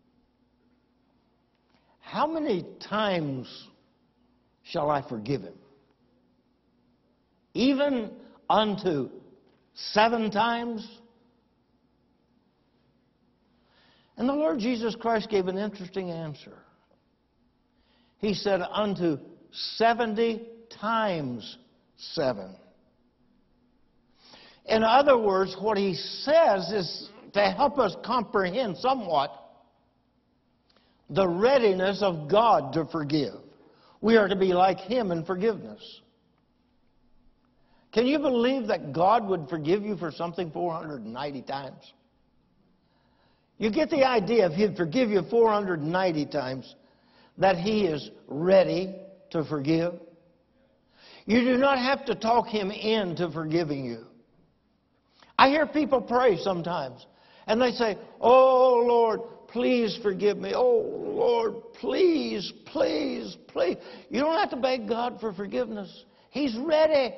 how many times shall I forgive him? Even unto seven times? And the Lord Jesus Christ gave an interesting answer. He said, unto seventy times seven. In other words, what He says is to help us comprehend somewhat the readiness of God to forgive. We are to be like Him in forgiveness. Can you believe that God would forgive you for something four hundred ninety times? You get the idea, if He'd forgive you four hundred ninety times, that He is ready to forgive. You do not have to talk Him into forgiving you. I hear people pray sometimes, and they say, oh, Lord, please forgive me. Oh, Lord, please, please, please. You don't have to beg God for forgiveness. He's ready.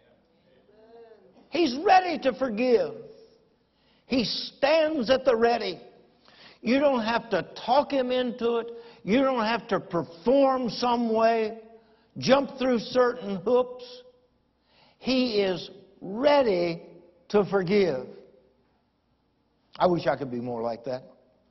He's ready to forgive. He stands at the ready. You don't have to talk Him into it. You don't have to perform some way, jump through certain hoops. He is ready to forgive. I wish I could be more like that.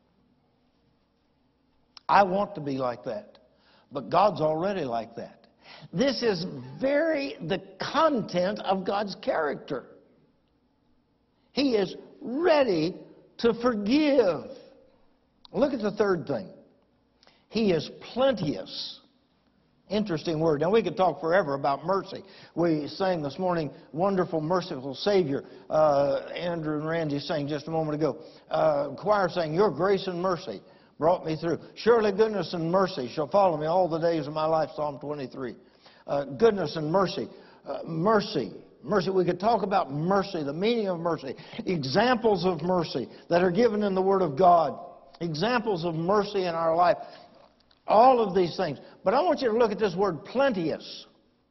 I want to be like that. But God's already like that. This is very the content of God's character. He is ready to forgive. Look at the third thing. He is plenteous. Interesting word. Now, we could talk forever about mercy. We sang this morning, Wonderful, Merciful Savior. Uh, Andrew and Randy sang just a moment ago. Uh, choir sang, Your grace and mercy brought me through. Surely goodness and mercy shall follow me all the days of my life, Psalm twenty-three. Uh, goodness and mercy. Uh, mercy. Mercy. We could talk about mercy, the meaning of mercy, examples of mercy that are given in the Word of God, examples of mercy in our life. All of these things. But I want you to look at this word plenteous.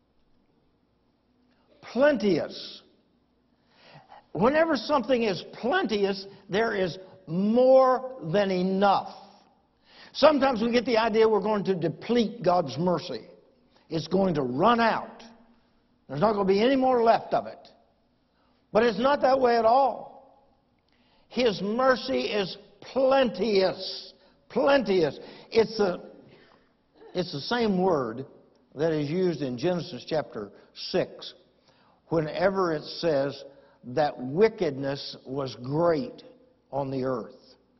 Plenteous. Whenever something is plenteous, there is more than enough. Sometimes we get the idea we're going to deplete God's mercy. It's going to run out. There's not going to be any more left of it. But it's not that way at all. His mercy is plenteous. Plenteous. It's a It's the same word that is used in Genesis chapter six whenever it says that wickedness was great on the earth.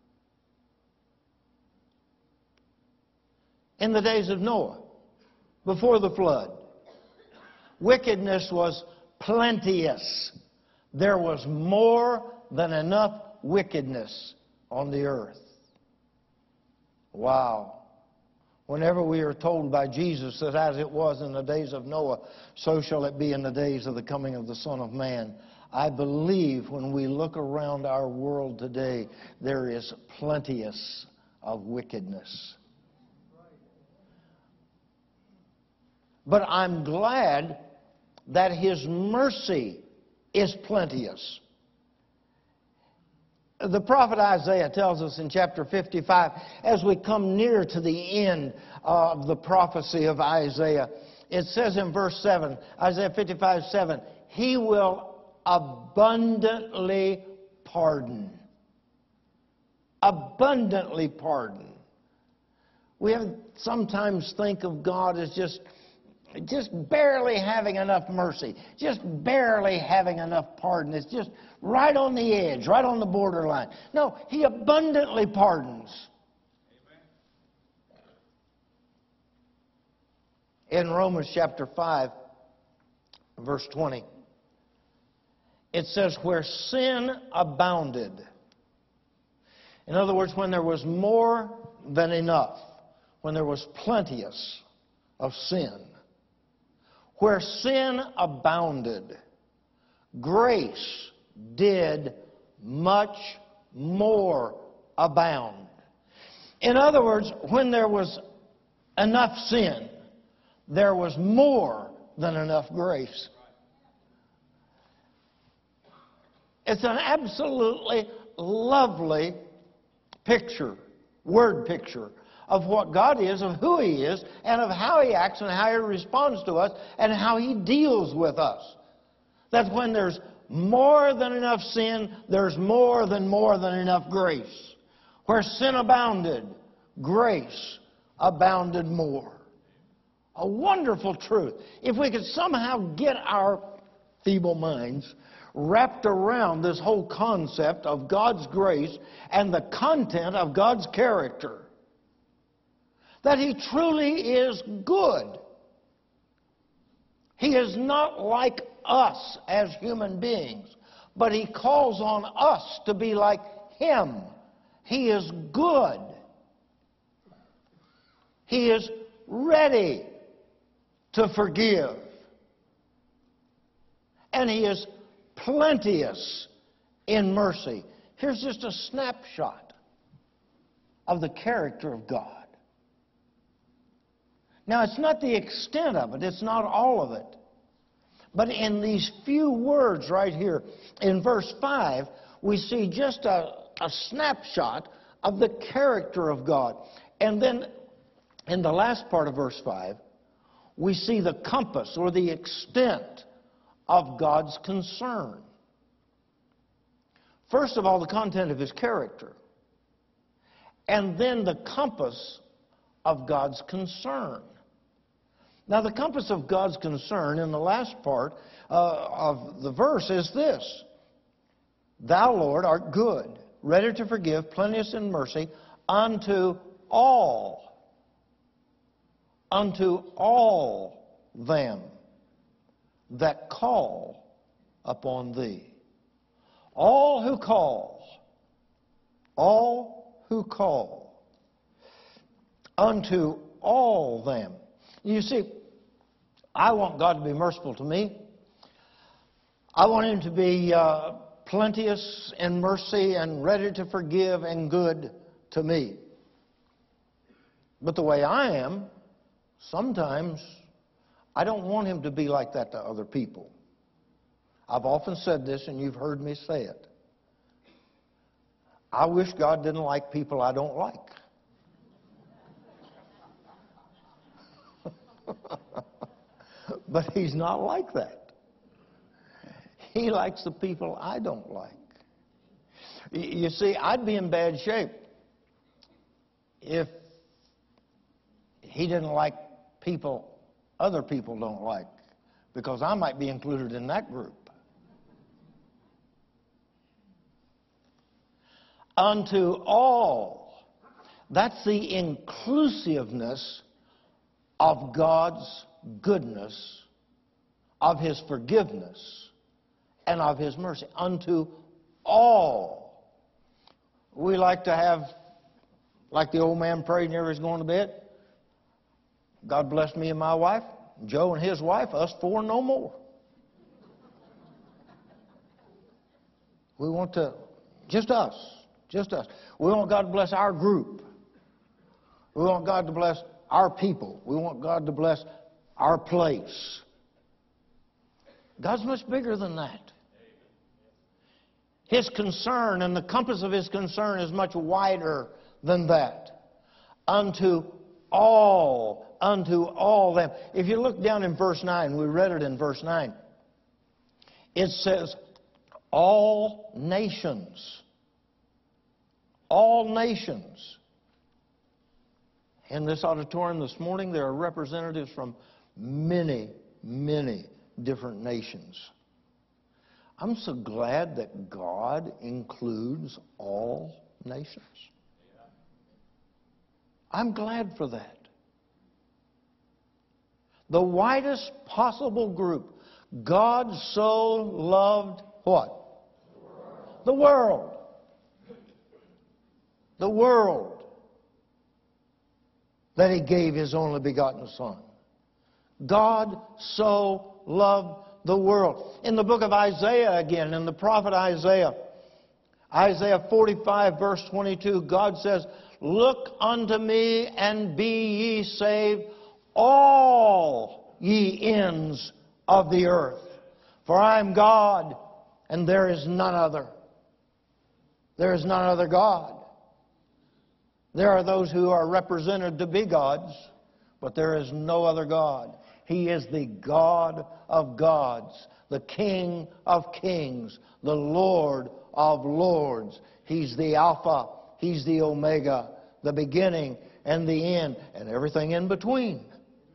In the days of Noah, before the flood, wickedness was plenteous. There was more than enough wickedness on the earth. Wow. Whenever we are told by Jesus that as it was in the days of Noah, so shall it be in the days of the coming of the Son of Man. I believe when we look around our world today, there is plenteous of wickedness. But I'm glad that His mercy is plenteous. The prophet Isaiah tells us in chapter fifty-five, as we come near to the end of the prophecy of Isaiah, it says in verse seven, Isaiah fifty-five, seven, He will abundantly pardon. Abundantly pardon. We have sometimes think of God as just, just barely having enough mercy, just barely having enough pardon. It's just right on the edge, right on the borderline. No, He abundantly pardons. In Romans chapter five, verse twenty, it says, where sin abounded. In other words, when there was more than enough, when there was plenteous of sin, where sin abounded, grace did much more abound. In other words, when there was enough sin, there was more than enough grace. It's an absolutely lovely picture, word picture, of what God is, of who He is, and of how He acts and how He responds to us and how He deals with us. That when there's more than enough sin, there's more than more than enough grace. Where sin abounded, grace abounded more. A wonderful truth. If we could somehow get our feeble minds wrapped around this whole concept of God's grace and the content of God's character, that He truly is good. He is not like us as human beings, but He calls on us to be like Him. He is good. He is ready to forgive. And He is plenteous in mercy. Here's just a snapshot of the character of God. Now, it's not the extent of it. It's not all of it. But in these few words right here, in verse five, we see just a, a snapshot of the character of God. And then in the last part of verse five, we see the compass or the extent of God's concern. First of all, the content of His character. And then the compass of God's concern. Now, the compass of God's concern in the last part uh, of the verse is this: Thou, Lord, art good, ready to forgive, plenteous in mercy, unto all, unto all them that call upon Thee. All who call, all who call, unto all them. You see, I want God to be merciful to me. I want Him to be uh, plenteous in mercy and ready to forgive and good to me. But the way I am, sometimes I don't want Him to be like that to other people. I've often said this, and you've heard me say it. I wish God didn't like people I don't like. But He's not like that. He likes the people I don't like. You see, I'd be in bad shape if He didn't like people other people don't like, because I might be included in that group. Unto all. That's the inclusiveness of God's goodness, of His forgiveness, and of His mercy. Unto all. We like to have, like the old man prayed whenever he's going to bed, God bless me and my wife, Joe and his wife, us four no more. We want to, just us, just us. We want God to bless our group. We want God to bless our people. We want God to bless our place. God's much bigger than that. His concern and the compass of His concern is much wider than that. Unto all, unto all them. If you look down in verse nine, we read it in verse nine. It says, all nations. All nations. In this auditorium this morning, there are representatives from many, many different nations. I'm so glad that God includes all nations. I'm glad for that. The widest possible group. God so loved what? The world. The world. That He gave His only begotten Son. God so loved the world. In the book of Isaiah again, in the prophet Isaiah, Isaiah forty-five verse twenty-two, God says, "Look unto me and be ye saved, all ye ends of the earth. For I am God, and there is none other." There is none other God. There are those who are represented to be gods, but there is no other God. He is the God of gods, the King of kings, the Lord of lords. He's the Alpha, He's the Omega, the beginning and the end, and everything in between.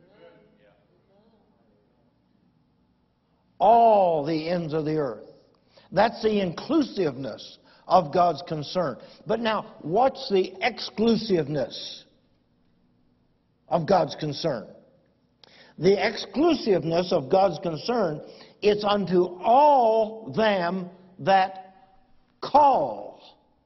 All the ends of the earth. That's the inclusiveness of God's concern. But now, what's the exclusiveness of God's concern? The exclusiveness of God's concern is unto all them that call.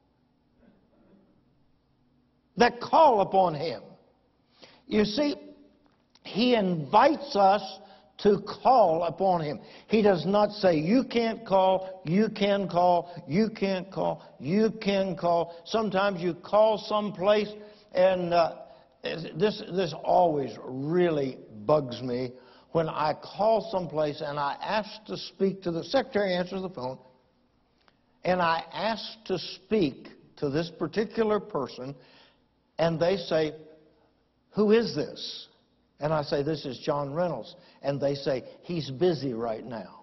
That call upon Him. You see, He invites us to call upon Him. He does not say, you can't call, you can call, you can't call, you can call. Sometimes you call someplace, and uh, this, this always really bugs me when I call someplace and I ask to speak to the secretary, answers the phone, and I ask to speak to this particular person, and they say, "Who is this?" And I say, "This is John Reynolds." And they say, "He's busy right now."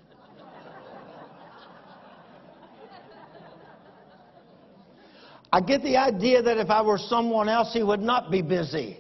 I get the idea that if I were someone else, He would not be busy.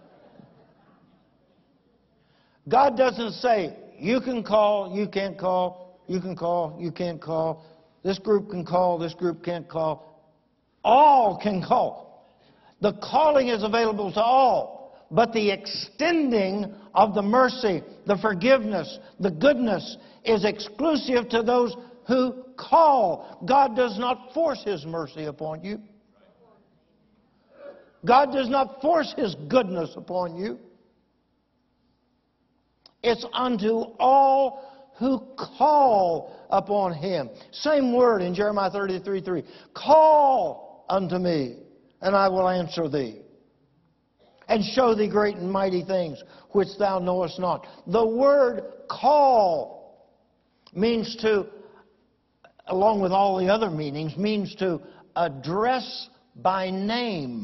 God doesn't say, you can call, you can't call, you can call, you can't call, this group can call, this group can't call. All can call. The calling is available to all. But the extending of the mercy, the forgiveness, the goodness is exclusive to those who call. God does not force His mercy upon you. God does not force His goodness upon you. It's unto all who call upon Him. Same word in Jeremiah thirty-three three. Call unto me, and I will answer thee, and show thee great and mighty things which thou knowest not. The word call means to, along with all the other meanings, means to address by name.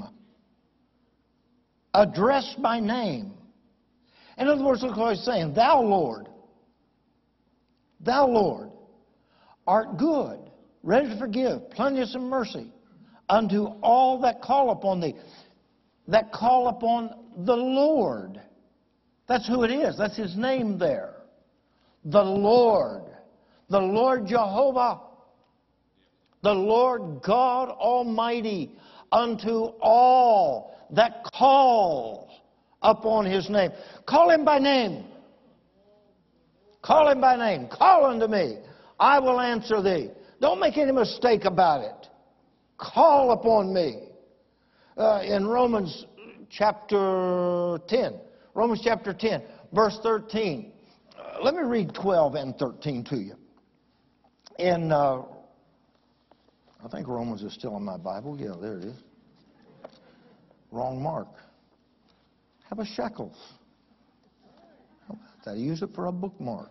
Address by name. In other words, look what he's saying. Thou, Lord, thou, Lord, art good, ready to forgive, plenteous in mercy, unto all that call upon thee. That call upon the Lord. That's who it is. That's His name there. The Lord. The Lord Jehovah. The Lord God Almighty. Unto all that call upon His name. Call Him by name. Call Him by name. Call unto me. I will answer thee. Don't make any mistake about it. Call upon me. Uh, in Romans chapter ten. Romans chapter ten, verse thirteen. Uh, let me read twelve and thirteen to you. In, uh, I think Romans is still in my Bible. Yeah, there it is. Wrong mark. Have a shekel. How about that? Use it for a bookmark.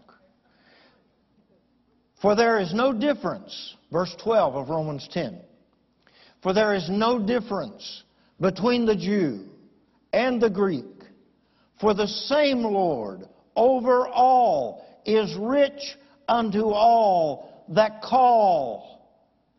For there is no difference, verse twelve of Romans ten. For there is no difference between the Jew and the Greek. For the same Lord over all is rich unto all that call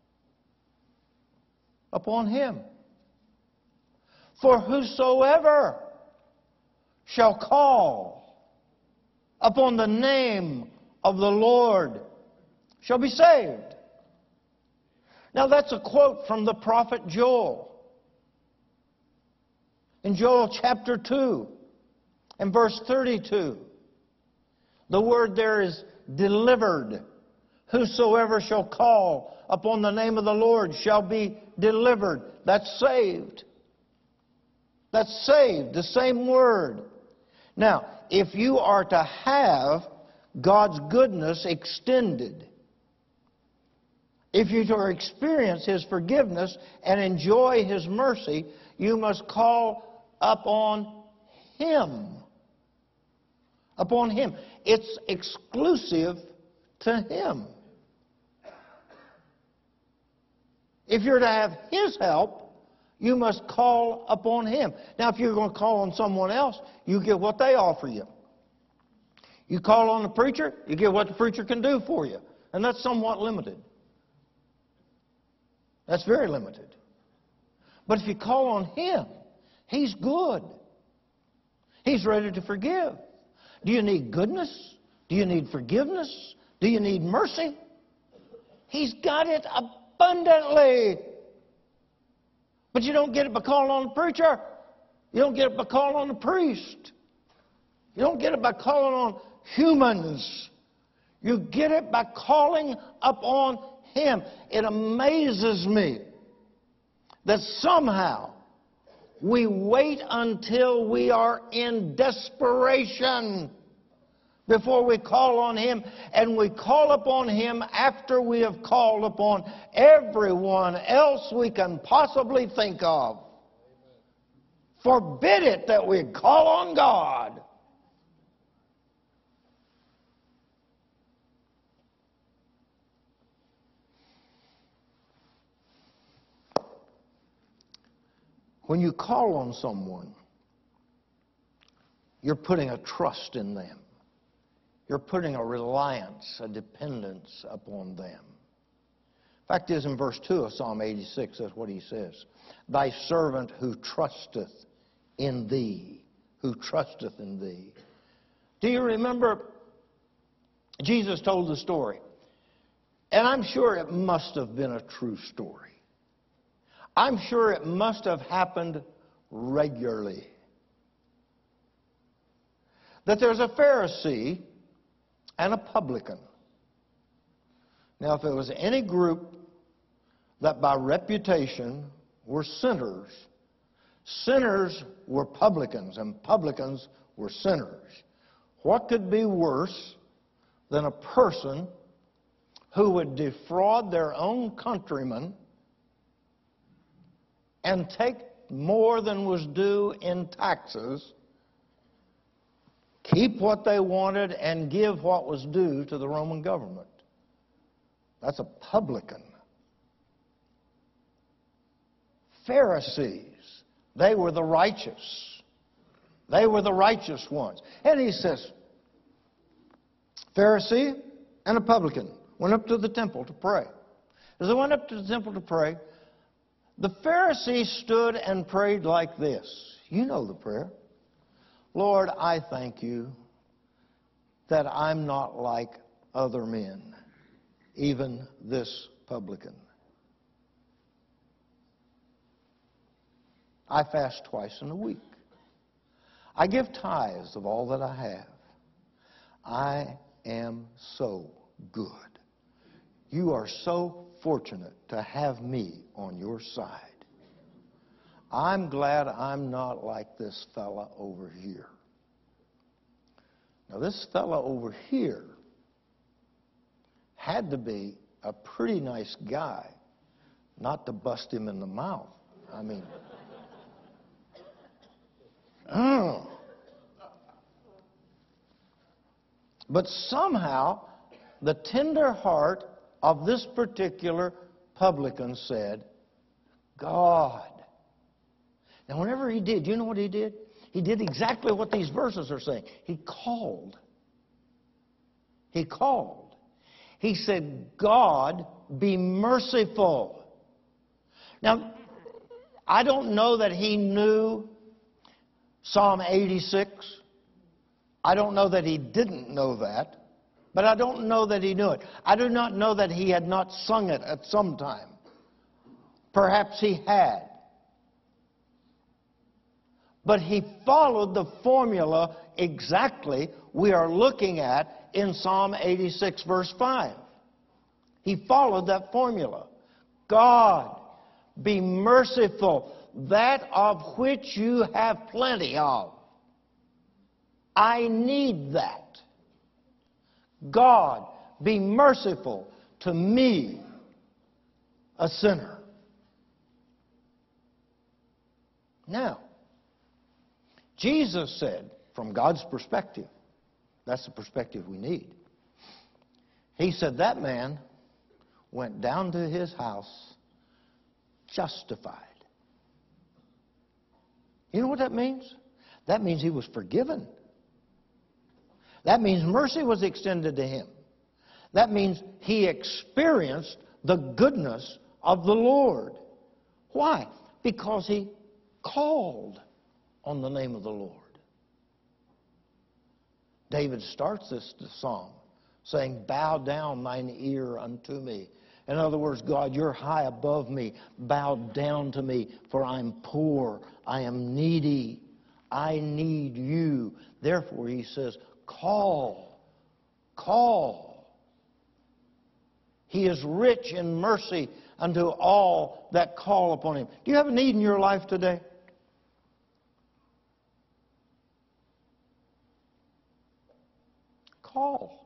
upon Him. For whosoever shall call upon the name of the Lord shall be saved. Now that's a quote from the prophet Joel. In Joel chapter two and verse thirty-two, the word there is delivered. Whosoever shall call upon the name of the Lord shall be delivered. That's saved. That's saved, the same word. Now, if you are to have God's goodness extended, if you are to experience His forgiveness and enjoy His mercy, you must call upon Him. Upon Him. It's exclusive to Him. If you're to have His help, you must call upon Him. Now, if you're going to call on someone else, you get what they offer you. You call on the preacher, you get what the preacher can do for you. And that's somewhat limited. That's very limited. But if you call on Him, He's good. He's ready to forgive. Do you need goodness? Do you need forgiveness? Do you need mercy? He's got it abundantly. But you don't get it by calling on the preacher. You don't get it by calling on the priest. You don't get it by calling on humans. You get it by calling upon Him. It amazes me that somehow we wait until we are in desperation before we call on Him, and we call upon Him after we have called upon everyone else we can possibly think of. Forbid it that we call on God. When you call on someone, you're putting a trust in them. You're putting a reliance, a dependence upon them. Fact is, in verse two of Psalm eighty-six, that's what he says. Thy servant who trusteth in Thee, who trusteth in Thee. Do you remember Jesus told the story? And I'm sure it must have been a true story. I'm sure it must have happened regularly. That there's a Pharisee and a publican. Now, if it was any group that by reputation were sinners, sinners were publicans, and publicans were sinners. What could be worse than a person who would defraud their own countrymen and take more than was due in taxes, keep what they wanted, and give what was due to the Roman government? That's a publican. Pharisees, they were the righteous. They were the righteous ones. And he says, Pharisee and a publican went up to the temple to pray. As they went up to the temple to pray, the Pharisee stood and prayed like this. You know the prayer. Lord, I thank You that I'm not like other men, even this publican. I fast twice in a week. I give tithes of all that I have. I am so good. You are so fortunate to have me on your side. I'm glad I'm not like this fella over here. Now, this fella over here had to be a pretty nice guy not to bust him in the mouth. I mean, oh. But somehow, the tender heart of this particular publican said, God. Now, whenever he did, you know what he did? He did exactly what these verses are saying. He called. He called. He said, God, be merciful. Now, I don't know that he knew Psalm eighty-six. I don't know that he didn't know that. But I don't know that he knew it. I do not know that he had not sung it at some time. Perhaps he had. But he followed the formula exactly we are looking at in Psalm eighty-six, verse five. He followed that formula. God, be merciful, that of which you have plenty of. I need that. God, be merciful to me, a sinner. Now, Jesus said, from God's perspective, that's the perspective we need. He said that man went down to his house justified. You know what that means? That means he was forgiven. That means mercy was extended to him. That means he experienced the goodness of the Lord. Why? Because he called on the name of the Lord. David starts this psalm saying, bow down thine ear unto me. In other words, God, you're high above me. Bow down to me, for I'm poor. I am needy. I need you. Therefore, he says, call. Call. He is rich in mercy unto all that call upon him. Do you have a need in your life today? Call.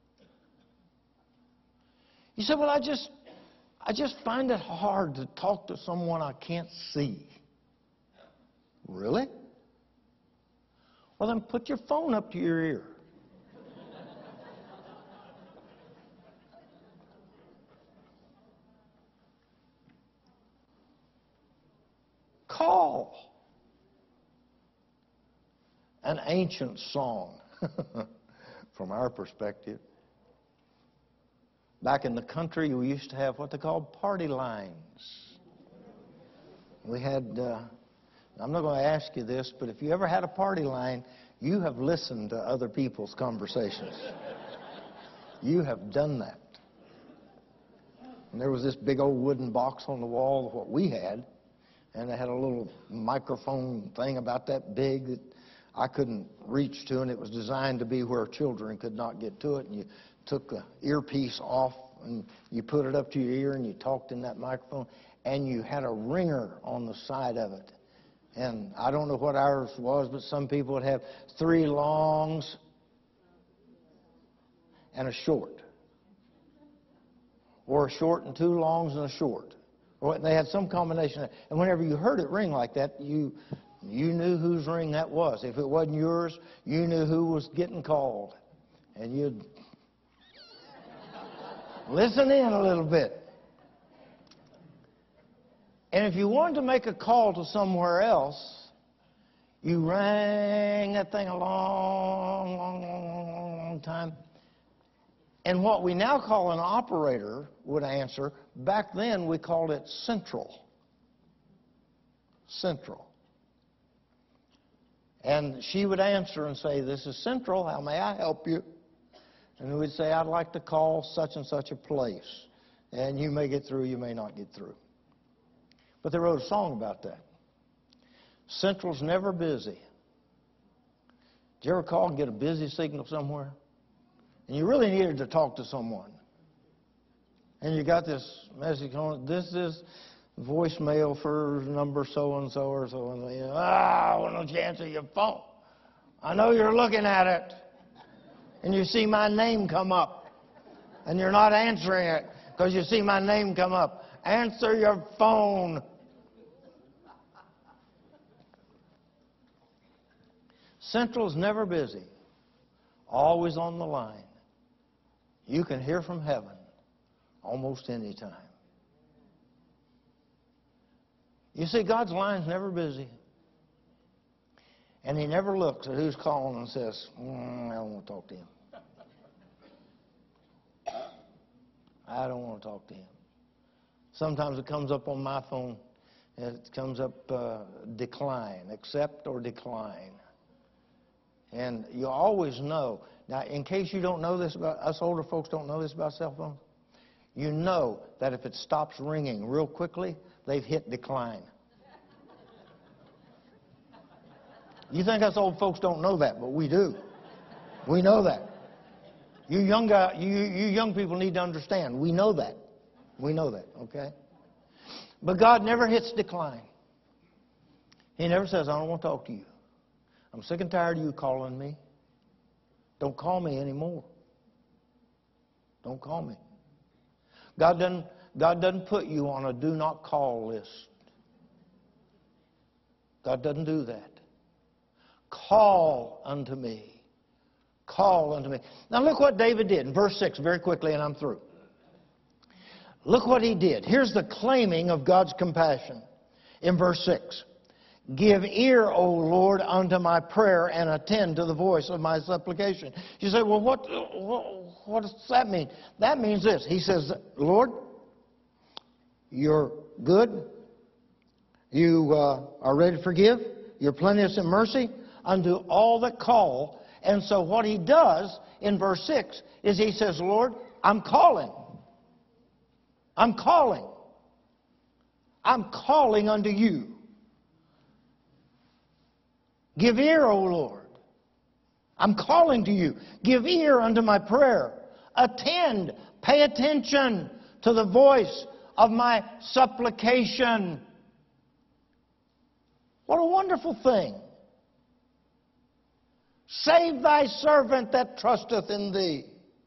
You say, well, I just, I just find it hard to talk to someone I can't see. Really? Well, then put your phone up to your ear. Call. An ancient song from our perspective. Back in the country, we used to have what they called party lines. We had, uh, I'm not going to ask you this, but if you ever had a party line, you have listened to other people's conversations. You have done that. And there was this big old wooden box on the wall of what we had, and it had a little microphone thing about that big that I couldn't reach to, and it was designed to be where children could not get to it. And you took the earpiece off, and you put it up to your ear, and you talked in that microphone, and you had a ringer on the side of it. And I don't know what ours was, but some people would have three longs and a short. Or a short and two longs and a short. Or they had some combination. And whenever you heard it ring like that, you, you knew whose ring that was. If it wasn't yours, you knew who was getting called. And you'd listen in a little bit. And if you wanted to make a call to somewhere else, you rang that thing a long, long, long, long, long time. And what we now call an operator would answer, back then we called it central. Central. And she would answer and say, this is Central, how may I help you? And we'd say, I'd like to call such and such a place. And you may get through, you may not get through. But they wrote a song about that. Central's never busy. Did you ever call and get a busy signal somewhere? And you really needed to talk to someone. And you got this message on, this is voicemail for number so-and-so or so-and-so. You know, ah, why don't you answer your phone? I know you're looking at it. And you see my name come up. And you're not answering it because you see my name come up. Answer your phone. Central's never busy. Always on the line. You can hear from heaven almost any time. You see, God's line's never busy. And he never looks at who's calling and says, mm, I don't want to talk to him. I don't want to talk to him. Sometimes it comes up on my phone, and it comes up uh, decline, accept or decline. And you always know. Now, in case you don't know this about, us older folks don't know this about cell phones, you know that if it stops ringing real quickly, they've hit decline. You think us old folks don't know that, but we do. We know that. You young guy, you, you young people need to understand. We know that. We know that, okay? But God never hits decline. He never says, I don't want to talk to you. I'm sick and tired of you calling me. Don't call me anymore. Don't call me. God doesn't, God doesn't put you on a do not call list. God doesn't do that. Call unto me. Call unto me. Now look what David did in verse six, very quickly, and I'm through. Look what he did. Here's the claiming of God's compassion in verse six. Give ear, O Lord, unto my prayer, and attend to the voice of my supplication. You say, well, what, what, what does that mean? That means this. He says, Lord, you're good. You uh, are ready to forgive. You're plenteous in mercy unto all that call. And so what he does in verse six is he says, Lord, I'm calling. I'm calling. I'm calling unto you. Give ear, O Lord. I'm calling to you. Give ear unto my prayer. Attend, pay attention to the voice of my supplication. What a wonderful thing. Save thy servant that trusteth in thee.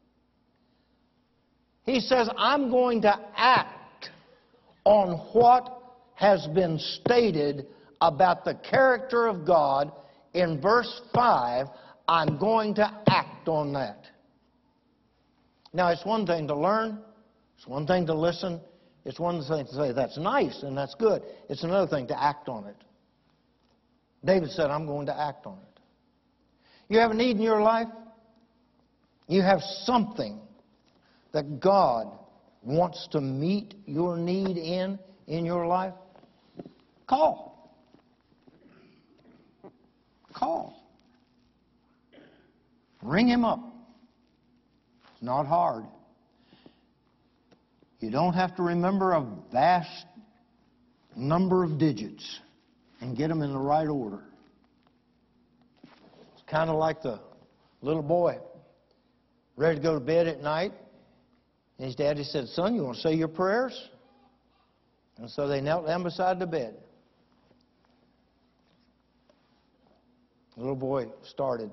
He says, I'm going to act on what has been stated about the character of God in verse five. I'm going to act on that. Now, it's one thing to learn. It's one thing to listen. It's one thing to say, that's nice and that's good. It's another thing to act on it. David said, I'm going to act on it. You have a need in your life? You have something that God wants to meet your need in, in your life? Call. Call. Ring him up. It's not hard. You don't have to remember a vast number of digits and get them in the right order. It's kind of like the little boy ready to go to bed at night. And his daddy said, son, you want to say your prayers? And so they knelt down beside the bed. The little boy started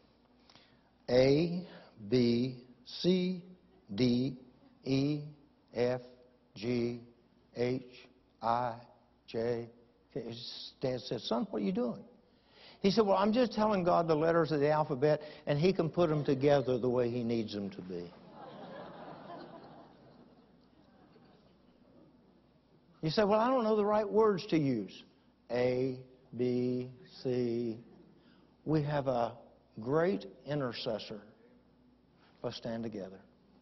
A, B, C, D, E, F, G, H, I, J. His dad said, son, what are you doing? He said, well, I'm just telling God the letters of the alphabet, and he can put them together the way he needs them to be. You say, well, I don't know the right words to use. A, B, C. We have a great intercessor. Let's stand together.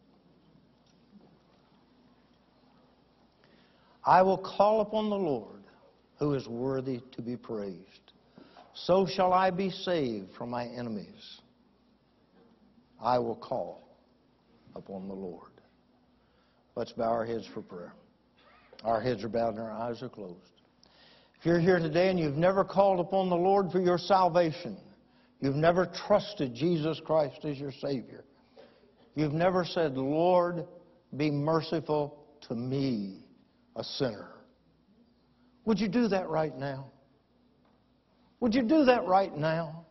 I will call upon the Lord, who is worthy to be praised. So shall I be saved from my enemies. I will call upon the Lord. Let's bow our heads for prayer. Our heads are bowed and our eyes are closed. If you're here today and you've never called upon the Lord for your salvation, you've never trusted Jesus Christ as your Savior, you've never said, Lord, be merciful to me, a sinner, would you do that right now? Would you do that right now?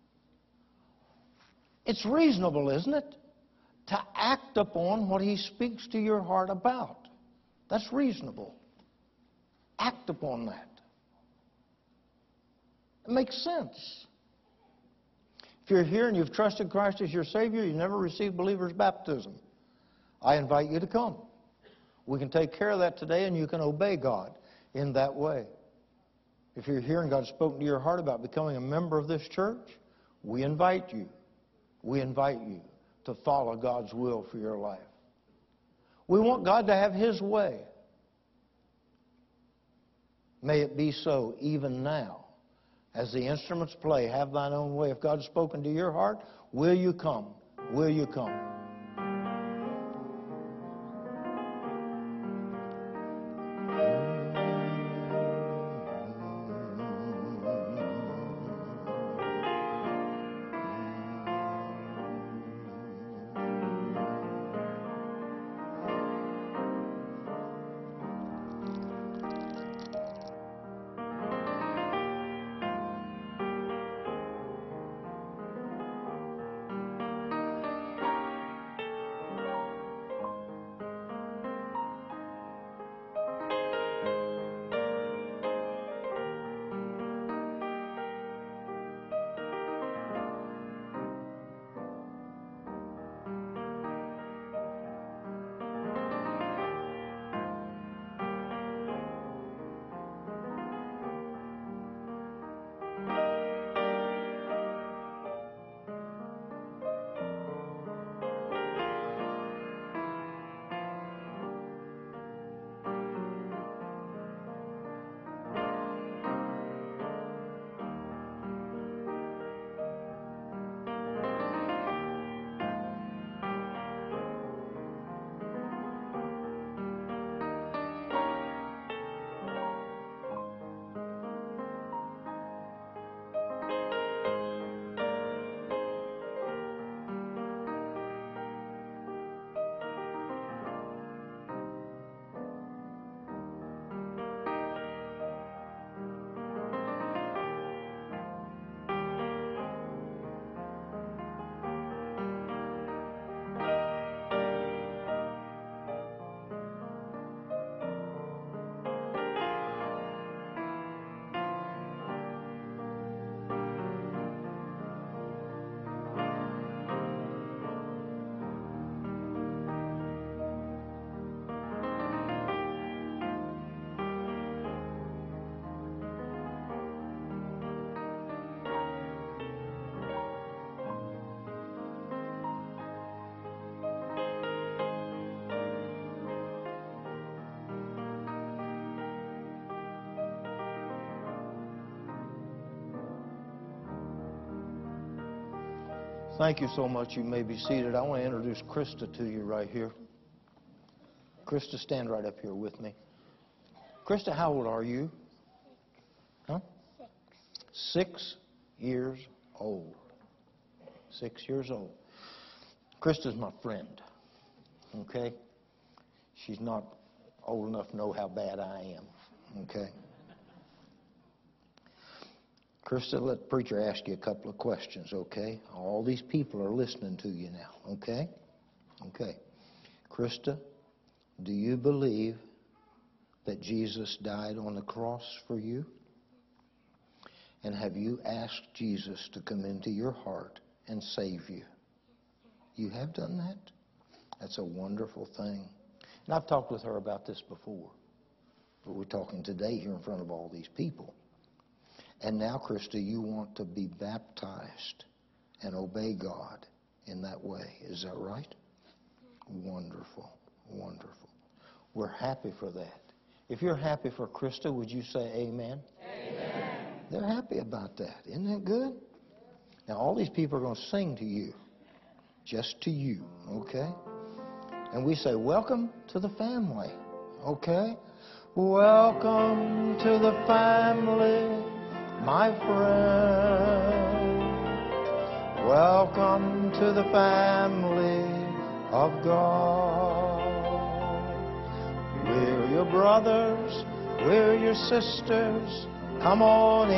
It's reasonable, isn't it, to act upon what He speaks to your heart about. That's reasonable. Act upon that. It makes sense. If you're here and you've trusted Christ as your Savior, you've never received believer's baptism, I invite you to come. We can take care of that today, and you can obey God in that way. If you're here and God's spoken to your heart about becoming a member of this church, we invite you. We invite you to follow God's will for your life. We want God to have His way. May it be so even now. As the instruments play, have thine own way. If God's spoken to your heart, will you come? Will you come? Thank you so much. You may be seated. I want to introduce Krista to you right here. Krista, stand right up here with me. Krista, how old are you? Huh? Six. Six years old. Six years old. Krista's my friend. Okay? She's not old enough to know how bad I am. Okay? Krista, let the preacher ask you a couple of questions, okay? All these people are listening to you now, okay? Okay. Krista, do you believe that Jesus died on the cross for you? And have you asked Jesus to come into your heart and save you? You have done that? That's a wonderful thing. And I've talked with her about this before. But we're talking today here in front of all these people. And now, Krista, you want to be baptized and obey God in that way. Is that right? Wonderful, wonderful. We're happy for that. If you're happy for Krista, would you say amen? Amen. They're happy about that. Isn't that good? Now, all these people are going to sing to you. Just to you, okay? And we say, welcome to the family, okay? Welcome to the family, my friend. Welcome to the family of God. We're your brothers, we're your sisters, come on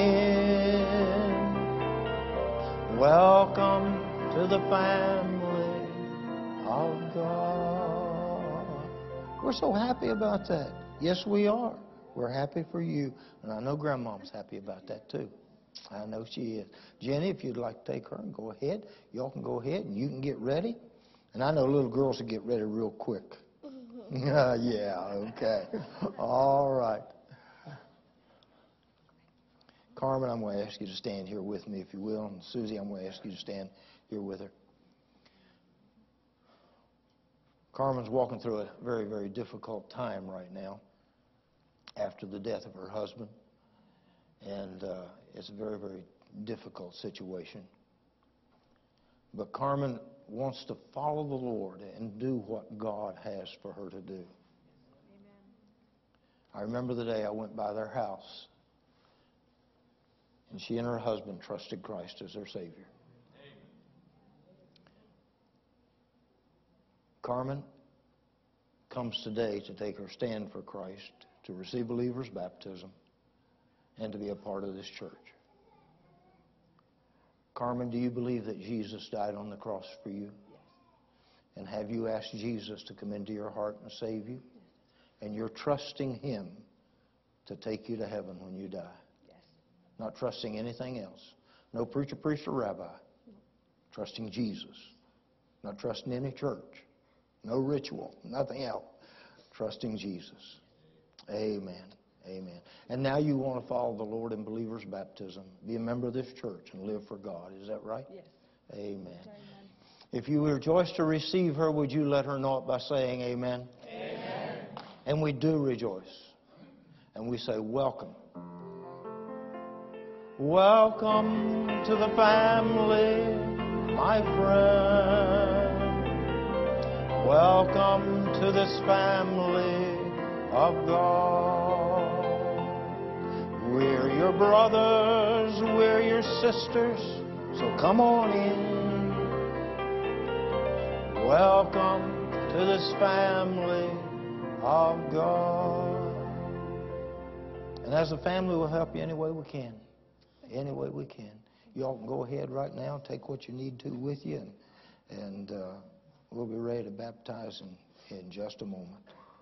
in. Welcome to the family of God. We're so happy about that. Yes, we are. We're happy for you. And I know Grandma's happy about that, too. I know she is. Jenny, if you'd like to take her and go ahead, y'all can go ahead and you can get ready. And I know little girls will get ready real quick. uh, yeah, okay. All right. Carmen, I'm going to ask you to stand here with me, if you will. And Susie, I'm going to ask you to stand here with her. Carmen's walking through a very, very difficult time right now after the death of her husband. And uh, it's a very, very difficult situation. But Carmen wants to follow the Lord and do what God has for her to do. Amen. I remember the day I went by their house, and she and her husband trusted Christ as their Savior. Amen. Carmen comes today to take her stand for Christ, to receive believer's baptism, and to be a part of this church. Carmen, do you believe that Jesus died on the cross for you? Yes. And have you asked Jesus to come into your heart and save you? Yes. And you're trusting Him to take you to heaven when you die? Yes. Not trusting anything else. No preacher, priest, or rabbi. No. Trusting Jesus. Not trusting any church. No ritual. Nothing else. Trusting Jesus. Amen. Amen. And now you want to follow the Lord in believer's baptism, be a member of this church, and live for God. Is that right? Yes. Amen. Amen. If you rejoice to receive her, would you let her know it by saying amen? Amen. And we do rejoice. And we say, welcome. Welcome to the family, my friend. Welcome to this family of God. We're your brothers, we're your sisters, so come on in. Welcome to this family of God. And as a family, we'll help you any way we can. Any way we can. You all can go ahead right now, take what you need to with you, and, and uh, we'll be ready to baptize in, in just a moment.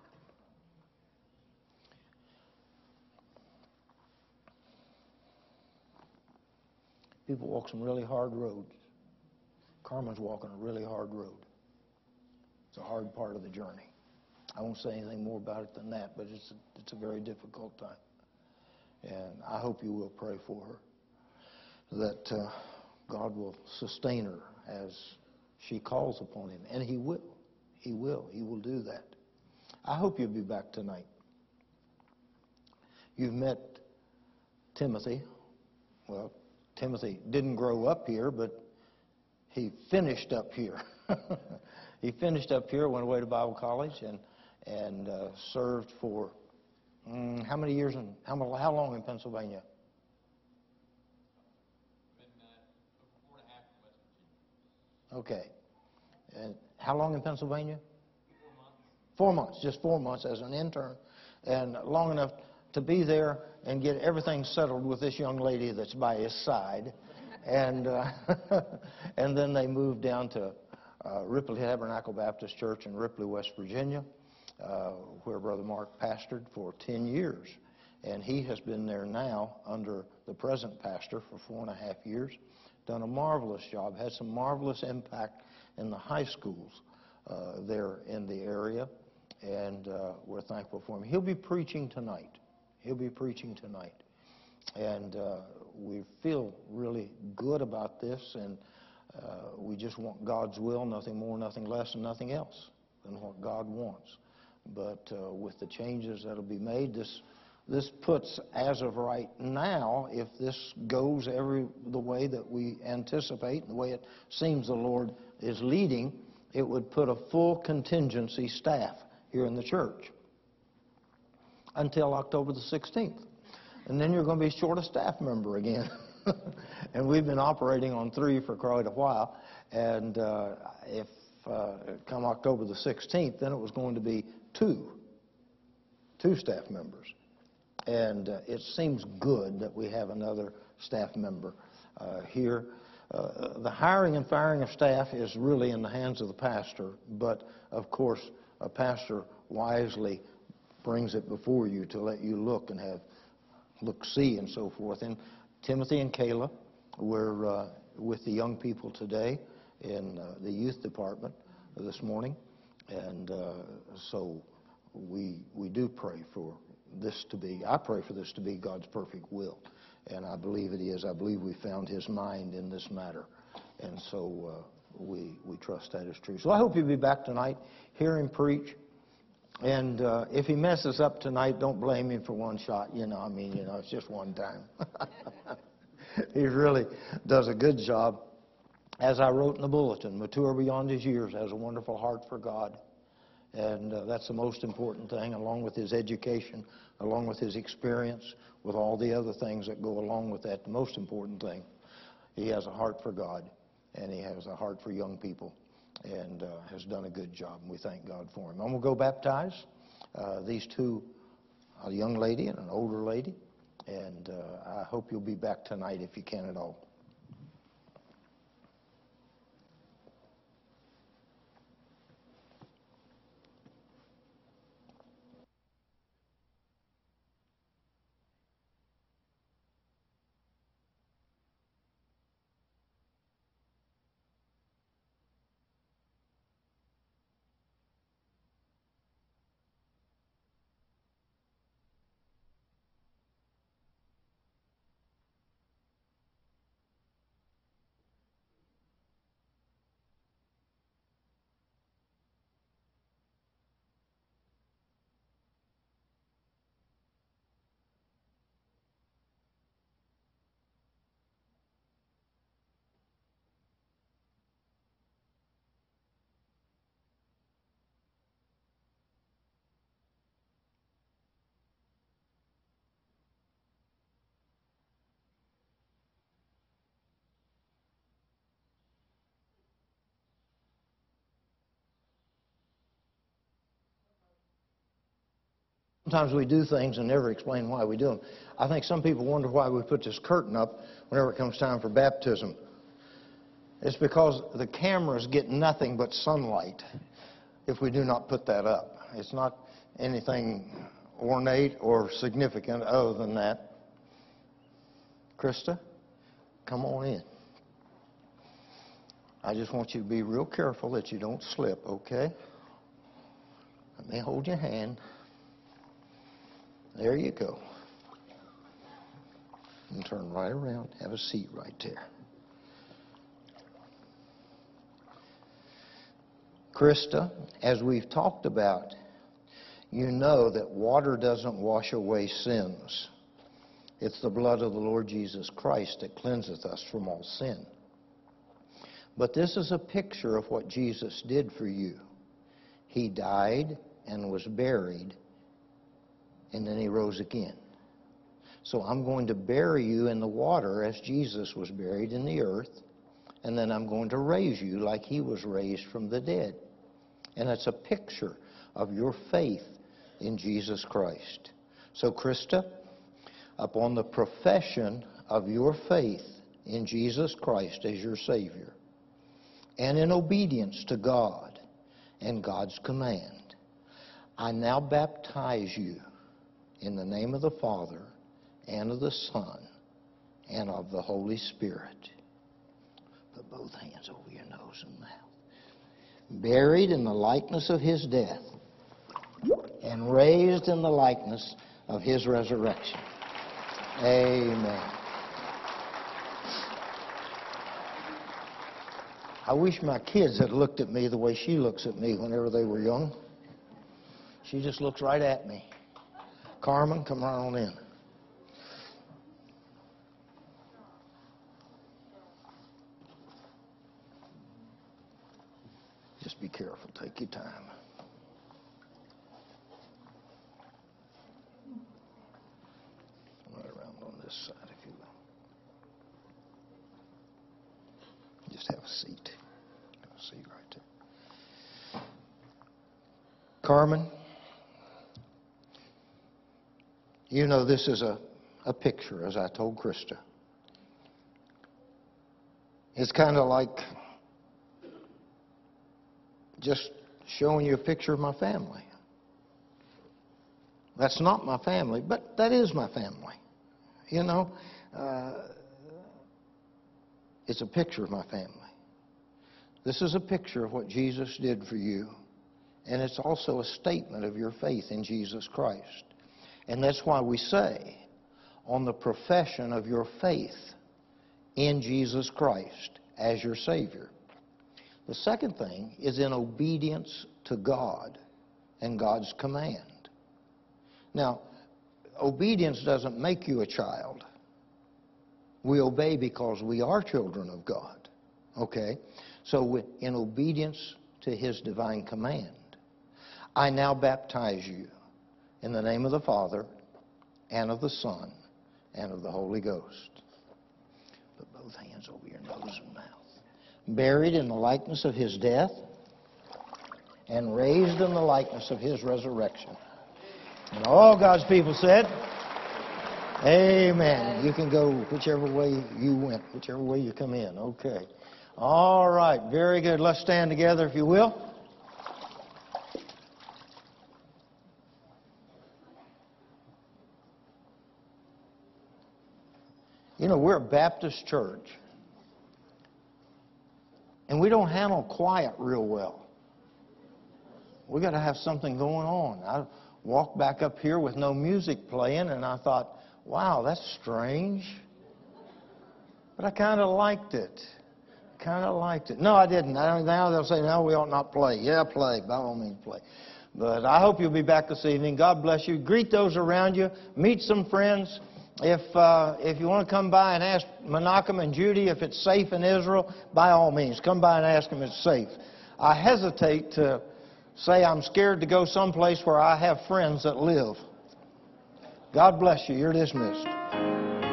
People walk some really hard roads. Carmen's walking a really hard road. It's a hard part of the journey. I won't say anything more about it than that, but it's a, it's a very difficult time. And I hope you will pray for her, that uh, God will sustain her as she calls upon Him. And He will. He will. He will do that. I hope you'll be back tonight. You've met Timothy. Well, Timothy didn't grow up here, but he finished up here. He finished up here, went away to Bible college, and and uh, served for um, how many years and how how long in Pennsylvania? Been uh, four and a half in West Virginia. Okay, and how long in Pennsylvania? Four months. Four months, just four months as an intern, and long enough to be there and get everything settled with this young lady that's by his side. And uh, and then they moved down to uh, Ripley Tabernacle Baptist Church in Ripley, West Virginia, uh, where Brother Mark pastored for ten years. And he has been there now under the present pastor for four and a half years, done a marvelous job, had some marvelous impact in the high schools uh, there in the area, and uh, we're thankful for him. He'll be preaching tonight. He'll be preaching tonight. And uh, we feel really good about this, and uh, we just want God's will, nothing more, nothing less, and nothing else than what God wants. But uh, with the changes that will be made, this this puts, as of right now, if this goes every the way that we anticipate, and the way it seems the Lord is leading, it would put a full contingency staff here in the church until October the sixteenth. And then you're going to be short a staff member again. And we've been operating on three for quite a while. And uh, if uh, come October the sixteenth, then it was going to be two, two staff members. And uh, it seems good that we have another staff member uh, here. Uh, the hiring and firing of staff is really in the hands of the pastor, but of course a pastor wisely brings it before you to let you look and have look, see, and so forth. And Timothy and Kayla were uh, with the young people today in uh, the youth department this morning, and uh, so we we do pray for this to be. I pray for this to be God's perfect will, and I believe it is. I believe we found His mind in this matter, and so uh, we, we trust that is true. So I hope you'll be back tonight, hear him preach. And uh, if he messes up tonight, don't blame him for one shot. You know, I mean, you know, it's just one time. He really does a good job. As I wrote in the bulletin, mature beyond his years, has a wonderful heart for God. And uh, that's the most important thing, along with his education, along with his experience, with all the other things that go along with that. The most important thing, he has a heart for God, and he has a heart for young people, and uh, has done a good job, and we thank God for him. I'm going to go baptize uh, these two, a young lady and an older lady, and uh, I hope you'll be back tonight if you can at all. Sometimes we do things and never explain why we do them. I think some people wonder why we put this curtain up whenever it comes time for baptism. It's because the cameras get nothing but sunlight if we do not put that up. It's not anything ornate or significant other than that. Krista, come on in. I just want you to be real careful that you don't slip, okay? Let me hold your hand. There you go. And turn right around. Have a seat right there. Krista, as we've talked about, you know that water doesn't wash away sins. It's the blood of the Lord Jesus Christ that cleanseth us from all sin. But this is a picture of what Jesus did for you. He died and was buried, and then he rose again. So I'm going to bury you in the water as Jesus was buried in the earth, and then I'm going to raise you like he was raised from the dead. And it's a picture of your faith in Jesus Christ. So Krista, upon the profession of your faith in Jesus Christ as your Savior, and in obedience to God and God's command, I now baptize you in the name of the Father, and of the Son, and of the Holy Spirit. Put both hands over your nose and mouth. Buried in the likeness of his death, and raised in the likeness of his resurrection. Amen. I wish my kids had looked at me the way she looks at me whenever they were young. She just looks right at me. Carmen, come right on in. Just be careful. Take your time. Right around on this side, if you will. Just have a seat. Have a seat right there. Carmen, you know this is a, a picture, as I told Krista. It's kind of like just showing you a picture of my family. That's not my family, but that is my family. You know, uh, it's a picture of my family. This is a picture of what Jesus did for you, and it's also a statement of your faith in Jesus Christ. And that's why we say, on the profession of your faith in Jesus Christ as your Savior, The second thing is in obedience to God and God's command. Now, obedience doesn't make you a child. We obey because we are children of God. Okay? So with- in obedience to His divine command, I now baptize you in the name of the Father and of the Son and of the Holy Ghost. Put both hands over your nose and mouth. Buried in the likeness of His death and raised in the likeness of His resurrection. And all God's people said, amen. You can go whichever way you went, whichever way you come in. Okay. All right. Very good. Let's stand together, if you will. You know, we're a Baptist church, and we don't handle quiet real well. We got to have something going on. I walked back up here with no music playing, and I thought, wow, that's strange. But I kind of liked it. Kind of liked it. No, I didn't. I don't, now they'll say, no, we ought not play. Yeah, play. By all means, play. But I hope you'll be back this evening. God bless you. Greet those around you. Meet some friends. If, uh, if you want to come by and ask Menachem and Judy if it's safe in Israel, by all means, come by and ask them if it's safe. I hesitate to say I'm scared to go someplace where I have friends that live. God bless you. You're dismissed.